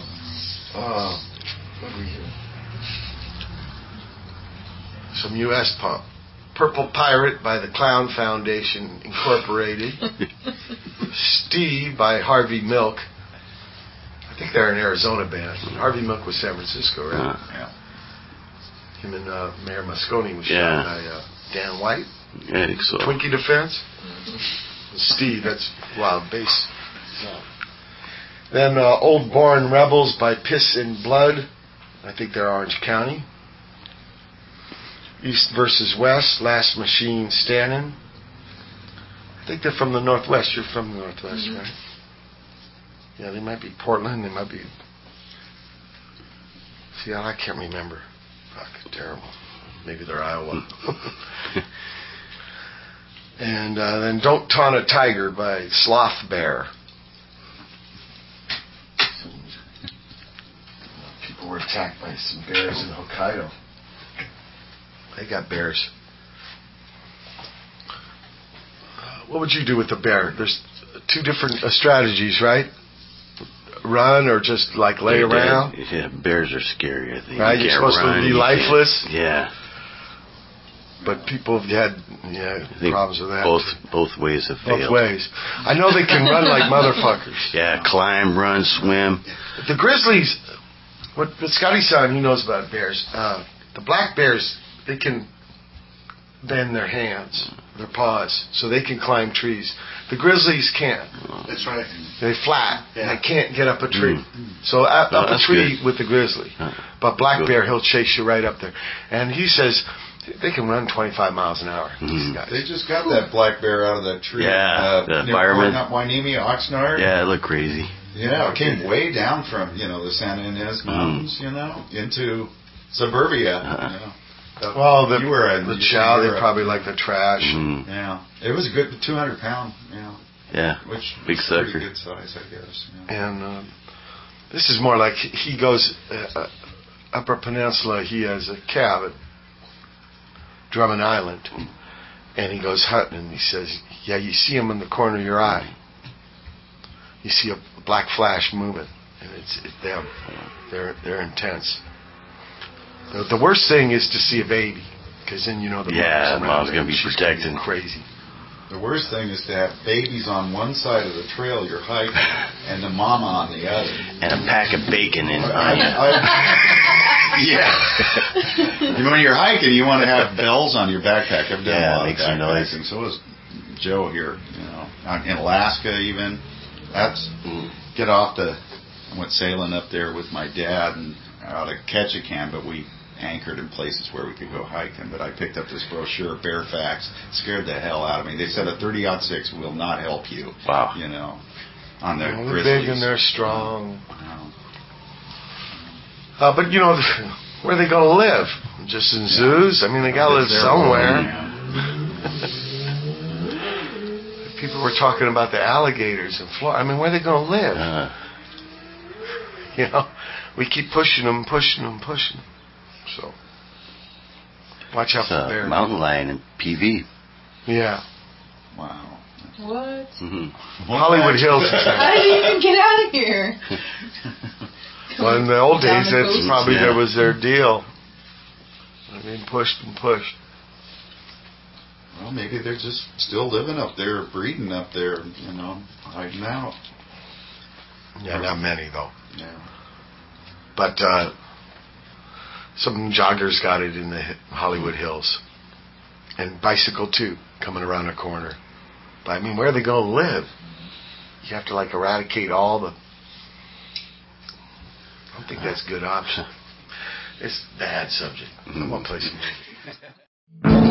Uh, what do we hear? Some U S pop. Purple Pirate by the Clown Foundation Incorporated. Steve by Harvey Milk. I think they're an Arizona band. Harvey Milk was San Francisco, right? Uh, yeah. Him and uh, Mayor Moscone was yeah. shot by uh, Dan White. Yeah, I think so. Twinkie Defense. Steve, that's wild bass. So. Then uh, Old Born Rebels by Piss and Blood. I think they're Orange County. East versus West, Last Machine Standing. I think they're from the Northwest. You're from the Northwest, mm-hmm. right? Yeah, they might be Portland. They might be... See, I can't remember. Fuck, terrible. Maybe they're Iowa. And uh, then Don't Taunt a Tiger by Sloth Bear. People were attacked by some bears in Hokkaido. They got bears. Uh, what would you do with a bear? There's two different uh, strategies, right? Run or just like lay yeah, around? Yeah, bears are scary, I think. Right, you you're can't supposed run, to be lifeless. Yeah. But people have had yeah, problems with that. Both both ways have failed. Both ways. I know they can run like motherfuckers. Yeah, climb, run, swim. The grizzlies, what, what Scotty's son, he knows about bears. Uh, the black bears, they can bend their hands, their paws, so they can climb trees. The grizzlies can't. That's right. They're flat, yeah. and they can't get up a tree. Mm. So up, Oh, up a that's tree good. with the grizzly. Huh. But black Good. bear, he'll chase you right up there. And he says they can run twenty-five miles an hour. Mm. These guys. They just got that black bear out of that tree. Yeah, uh, the near fireman. Up Wainimi, Oxnard. Yeah, it looked crazy. Yeah, it came way down from, you know, the Santa Ynez Mountains, Mm. you know, into suburbia. Uh-huh. You know. Well, the, you were a, the you chow, were they a, probably like the trash. Mm. Yeah, it was a good two hundred pound. Yeah, Yeah. Which big is sucker. pretty good size, I guess. Yeah. And um, this is more like he goes uh, Upper Peninsula. He has a cabin, Drummond Island, and he goes hunting. And he says, "Yeah, you see him in the corner of your eye. You see a black flash moving, and it's it, they're they're they're intense. The, the worst thing is to see a baby, because then you know the yeah, mom's, mom's gonna be she's protecting. Gonna be crazy. The worst thing is to have babies on one side of the trail you're hiking and the mama on the other. And a pack of bacon in I, on you. I, yeah. When you're hiking, you want to have bells on your backpack. I've done Yeah, a lot makes of some noise. backpacking. So is Joe here. You know, out in Alaska even. That's get off the. I went sailing up there with my dad and out of Ketchikan, but we anchored in places where we could go hiking. But I picked up this brochure, Fairfax, scared the hell out of me. They said a thirty aught six will not help you. Wow. You know, on the Well, they're grizzlies. big and they're strong. Wow. Uh, but you know, where are they going to live? Just in zoos? I mean, they got to live somewhere. People were talking about the alligators in Florida. I mean, where are they going to live? Uh, You know, we keep pushing them, pushing them, pushing them. So, watch out it's for a bears. mountain lion in P V. Yeah. Wow. What? Mm-hmm. Hollywood Hills. How did you even get out of here? Well, in the old Down days, the that's coast? probably Yeah. that was their deal. I mean, pushed and pushed. Well, maybe they're just still living up there, breeding up there, you know, hiding out. Yeah, not many though. Yeah. But uh, some joggers got it in the Hollywood Hills, and bicycle too, coming around the corner. But I mean, where are they going to live? You have to like eradicate all the. I don't think that's a good option. It's a bad subject. I'm gonna play some music.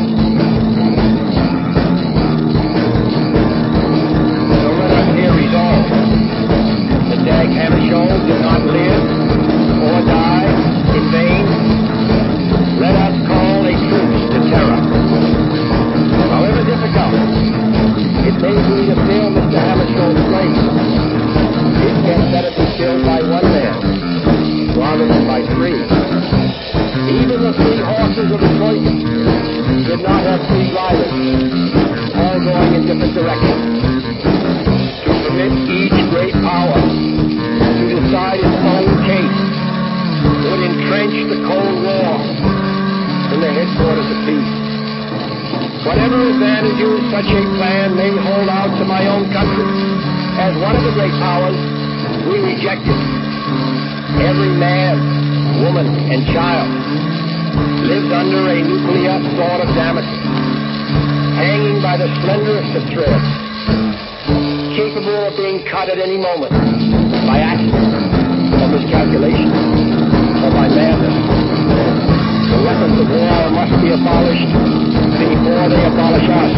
Here resolved. The Dag Hammarskjöld did not live or die in vain. Let us call a truce to terror. However difficult it may be to fill Mister Hammarskjöld's place, it can better be filled by one man rather than by three. Even the three horses of the Troika did not have three drivers, all going in different directions. To permit each great power to decide its own case would entrench the Cold War in the headquarters of peace. Whatever advantages such a plan may hold out to my own country as one of the great powers, we reject it. Every man, woman, and child lives under a nuclear sword of Damocles, hanging by the slenderest of threads, capable of being cut at any moment by accident or miscalculation or by madness. The weapons of war must be abolished before they abolish us.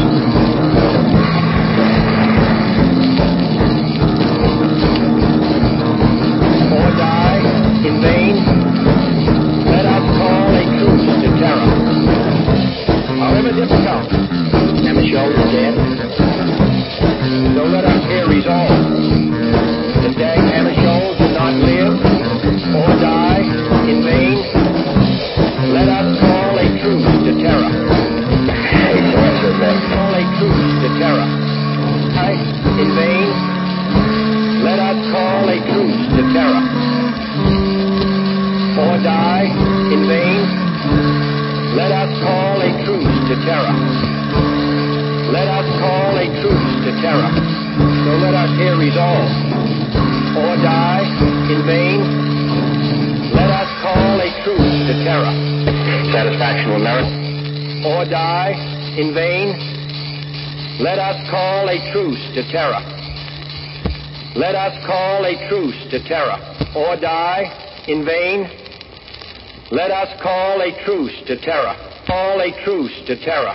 Or die in vain. Let us call a truce to terror. However difficult, Hammarskjöld is dead. So let us here resolve. The Dag Hammarskjöld did not live or die in vain. Let us call a truce to terror. Call a truce to terror. Die in vain. Let us call a truce to terror. Or die in vain. Let us call a truce to terror. Let us call a truce to terror. So let us here resolve. Or die in vain. Let us call a truce to terror. Satisfaction will merit. Or die in vain. Let us call a truce to terror. Let us call a truce to terror. Or die in vain. Let us call a truce to terror. Call a truce to terror.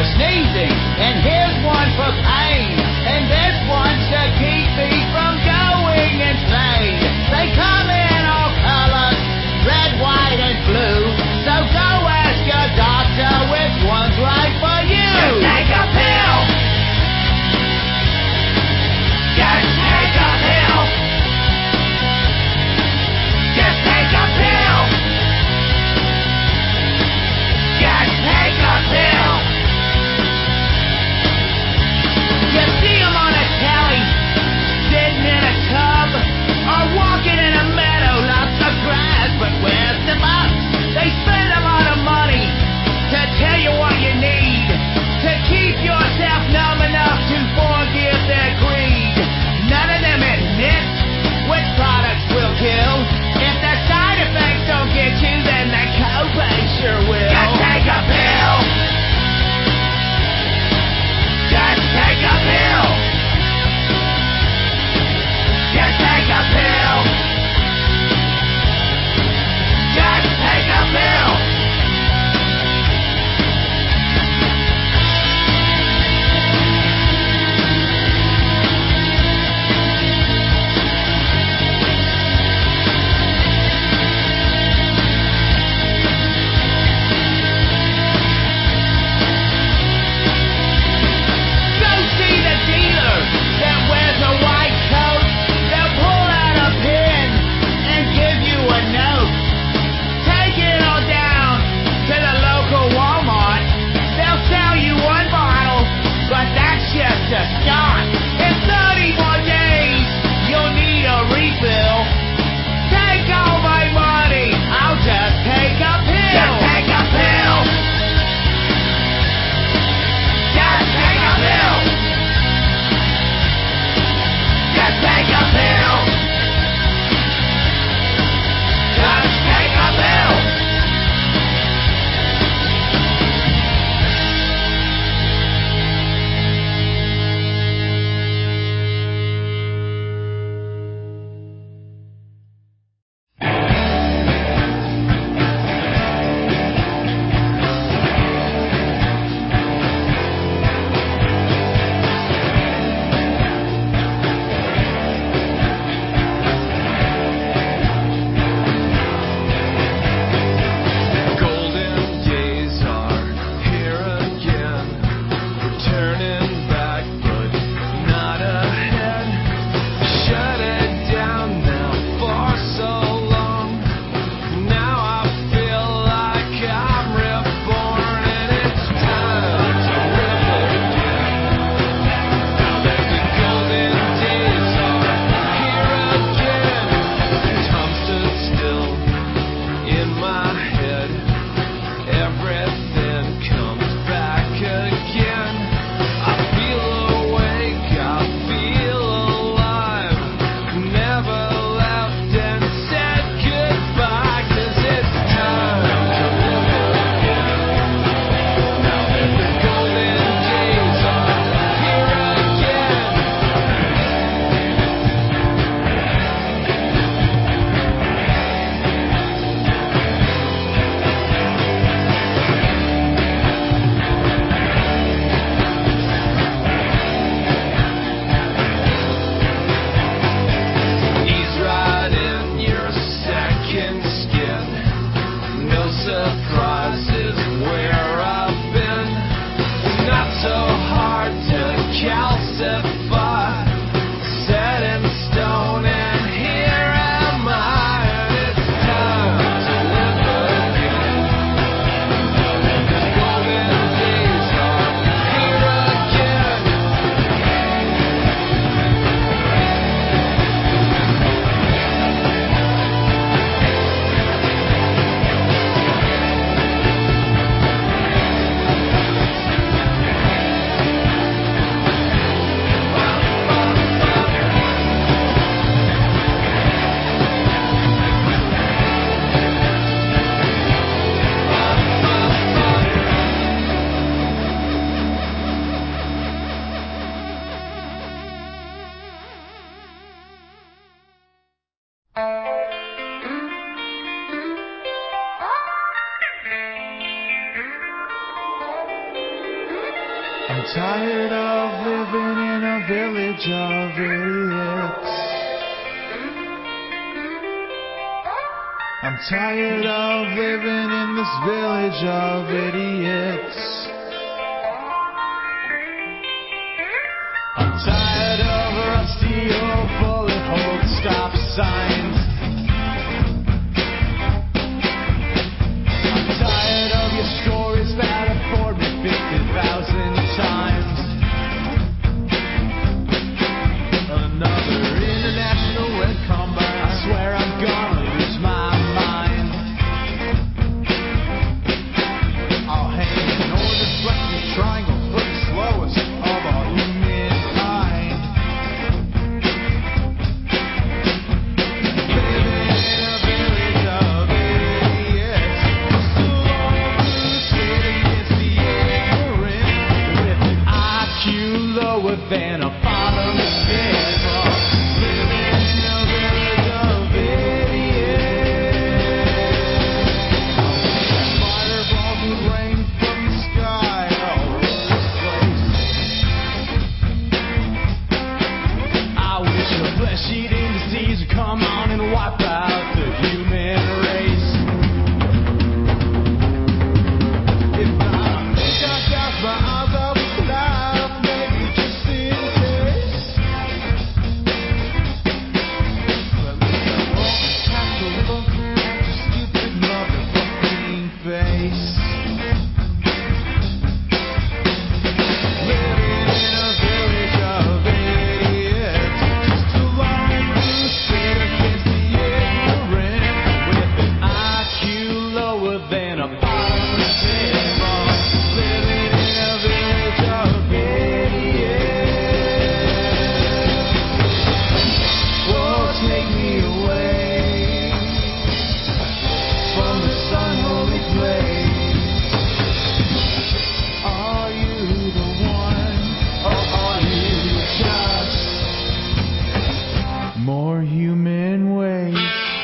sneezing, and here's one for pain, and this one's to keep me from going insane. They come in all colors, red, white, and blue, so go ask your doctor which one's right for you. Just take a pill. Just take a pill. Just take a pill. Just take a pill. tired of living in a village of idiots. I'm tired of living in this village of idiots. I'm tired of rusty old bullet hole stop signs. I'm tired of your stories that have bored me fifty thousand times. Another international red combine. I swear I'm gonna lose my mind. I'll hang an order flexion triangle for the slowest of all humankind. Living in a village of idiots, just a lone crusade against the ignorant, with an I Q lower than a bottomless pit. Living in a village of idiots. Fireballs would rain from the sky all over this place. I wish a flesh-eating disease would come on and wipe out the human race. If I think I got my eyes out with life, maybe just in case. But at least I won't have to look at your stupid motherfucking face. Living in a village of idiots, just a lone crusade against the ignorant, with an I Q lower than a bottomless pit. Living in a village of idiots. Oh, take me away from this unholy place. Are you the one, or are you just more human waste?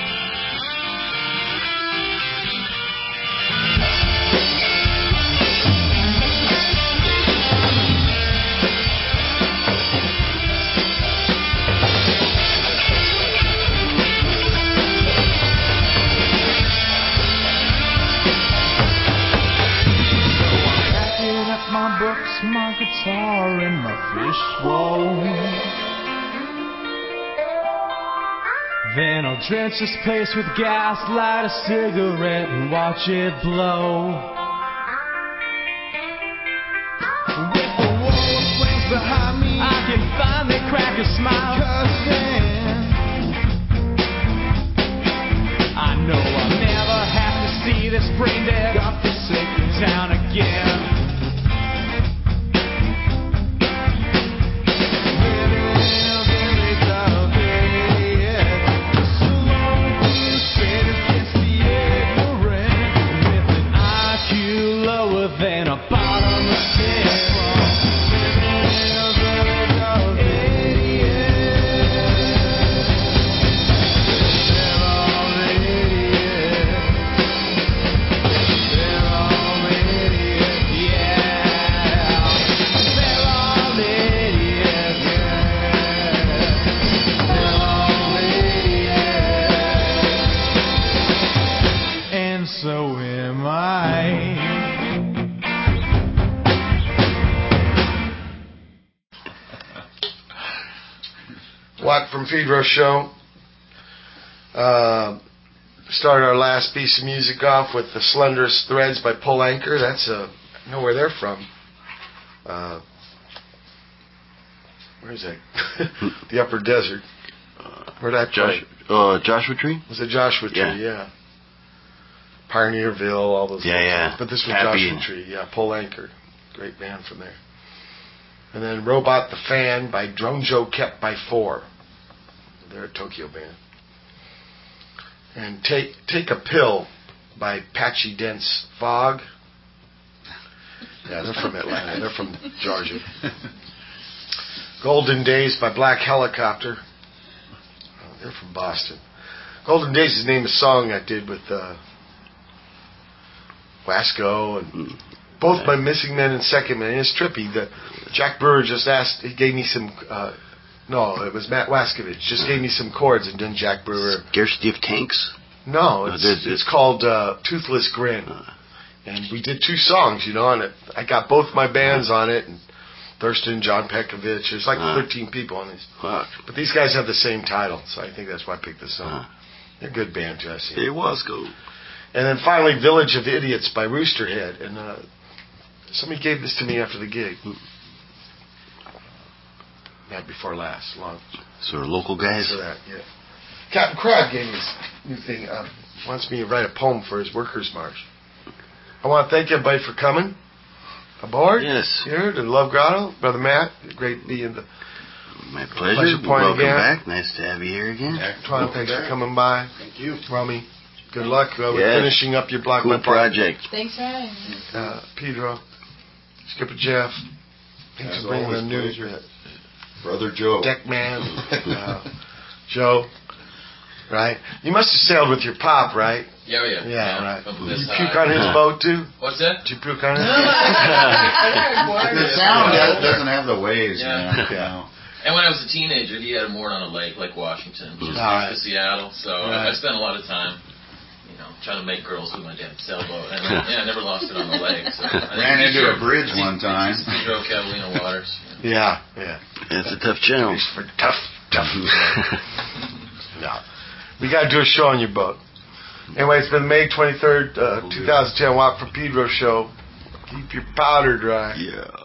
Packing up my books, my guitar, and my fishbowl. Then I'll drench this place with gas, light a cigarette, and watch it blow. With the wall of flames behind me, I can finally crack a smile. 'Cause then I know I'll never have to see this brain dead, godforsaken town again. Living in a village of idiots, just a lone crusade against the ignorant, with an I Q lower than a bottomless pit. Living in a village of idiots. They're all idiots. They're all idiots, yeah. They're all idiots, yeah. They're all idiots. And so am I. Watt from Pedro Show. Uh, started our last piece of music off with The Slenderest Threads by Pull Anchor. That's, uh, I know where they're from. Uh, where is that? The Upper Desert. Where'd that Josh, play? uh, Joshua Tree? Was it Joshua Tree? Yeah. Yeah. Pioneerville, all those. Yeah, things. yeah. But this was Happy. Joshua Tree. Yeah, Pull Anchor. Great band from there. And then Robot the Fan by Drone Joe Kept by Four. They're a Tokyo band. And Take Take a Pill by Patchy Dense Fog. Yeah, they're from Atlanta. They're from Georgia. Golden Days by Black Helicopter. Oh, they're from Boston. Golden Days is the name of a song I did with uh, Wasco and Both my Missing Men and Second Men. It's trippy. The Jack Brewer just asked. He gave me some. Uh, no, it was Matt Waskovich. Just gave me some chords, and then Jack Brewer. Scarcity of Tanks. No, it's, Oh, it's called uh, Toothless Grin, and we did two songs. You know, and it, I got both my bands on it, and Thurston, John Pekovich. There's like Uh. thirteen people on these. Fuck. But these guys have the same title, so I think that's why I picked this song. They're a good band, Jesse. It was cool. And then finally, Village of Idiots by Roosterhead. And uh, somebody gave this to me after the gig. Night before last. Long. Sort of local guys. For that, yeah. Captain Crab gave me this new thing. Uh, wants me to write a poem for his Workers' March. I want to thank everybody for coming aboard. Yes. Here to Love Grotto. Brother Matt, great being the My pleasure. pleasure point Welcome again. back. Nice to have you here again. Twan, thanks for coming by. Thank you. Romy, good luck uh, with Yes. finishing up your Block Cool by Block project. Thanks for having me. Uh, Pedro, Skipper Jeff, thanks As for bringing always, the new pleasure. uh, Brother Joe. deck man, uh, Joe. Right? You must have sailed with your pop, right? Yeah, oh, yeah. Yeah, right. From Did this you puke high. on his boat too? What's that? Did you puke on it? The sound does- doesn't have the waves, Yeah. man. You know. And when I was a teenager, he had a moored on a lake, Lake Washington, which is All next right. to Seattle. So Right. I spent a lot of time, you know, trying to make girls with my dad's sailboat. And yeah, I never lost it on the lake. So I Ran think into he a bridge he- one time. He drove Catalina waters. Yeah, yeah. It's a tough channel. For tough, tough. Yeah. We got to do a show on your boat. Anyway, it's been May twenty-third, uh, twenty ten Walk for Pedro show. Keep your powder dry. Yeah.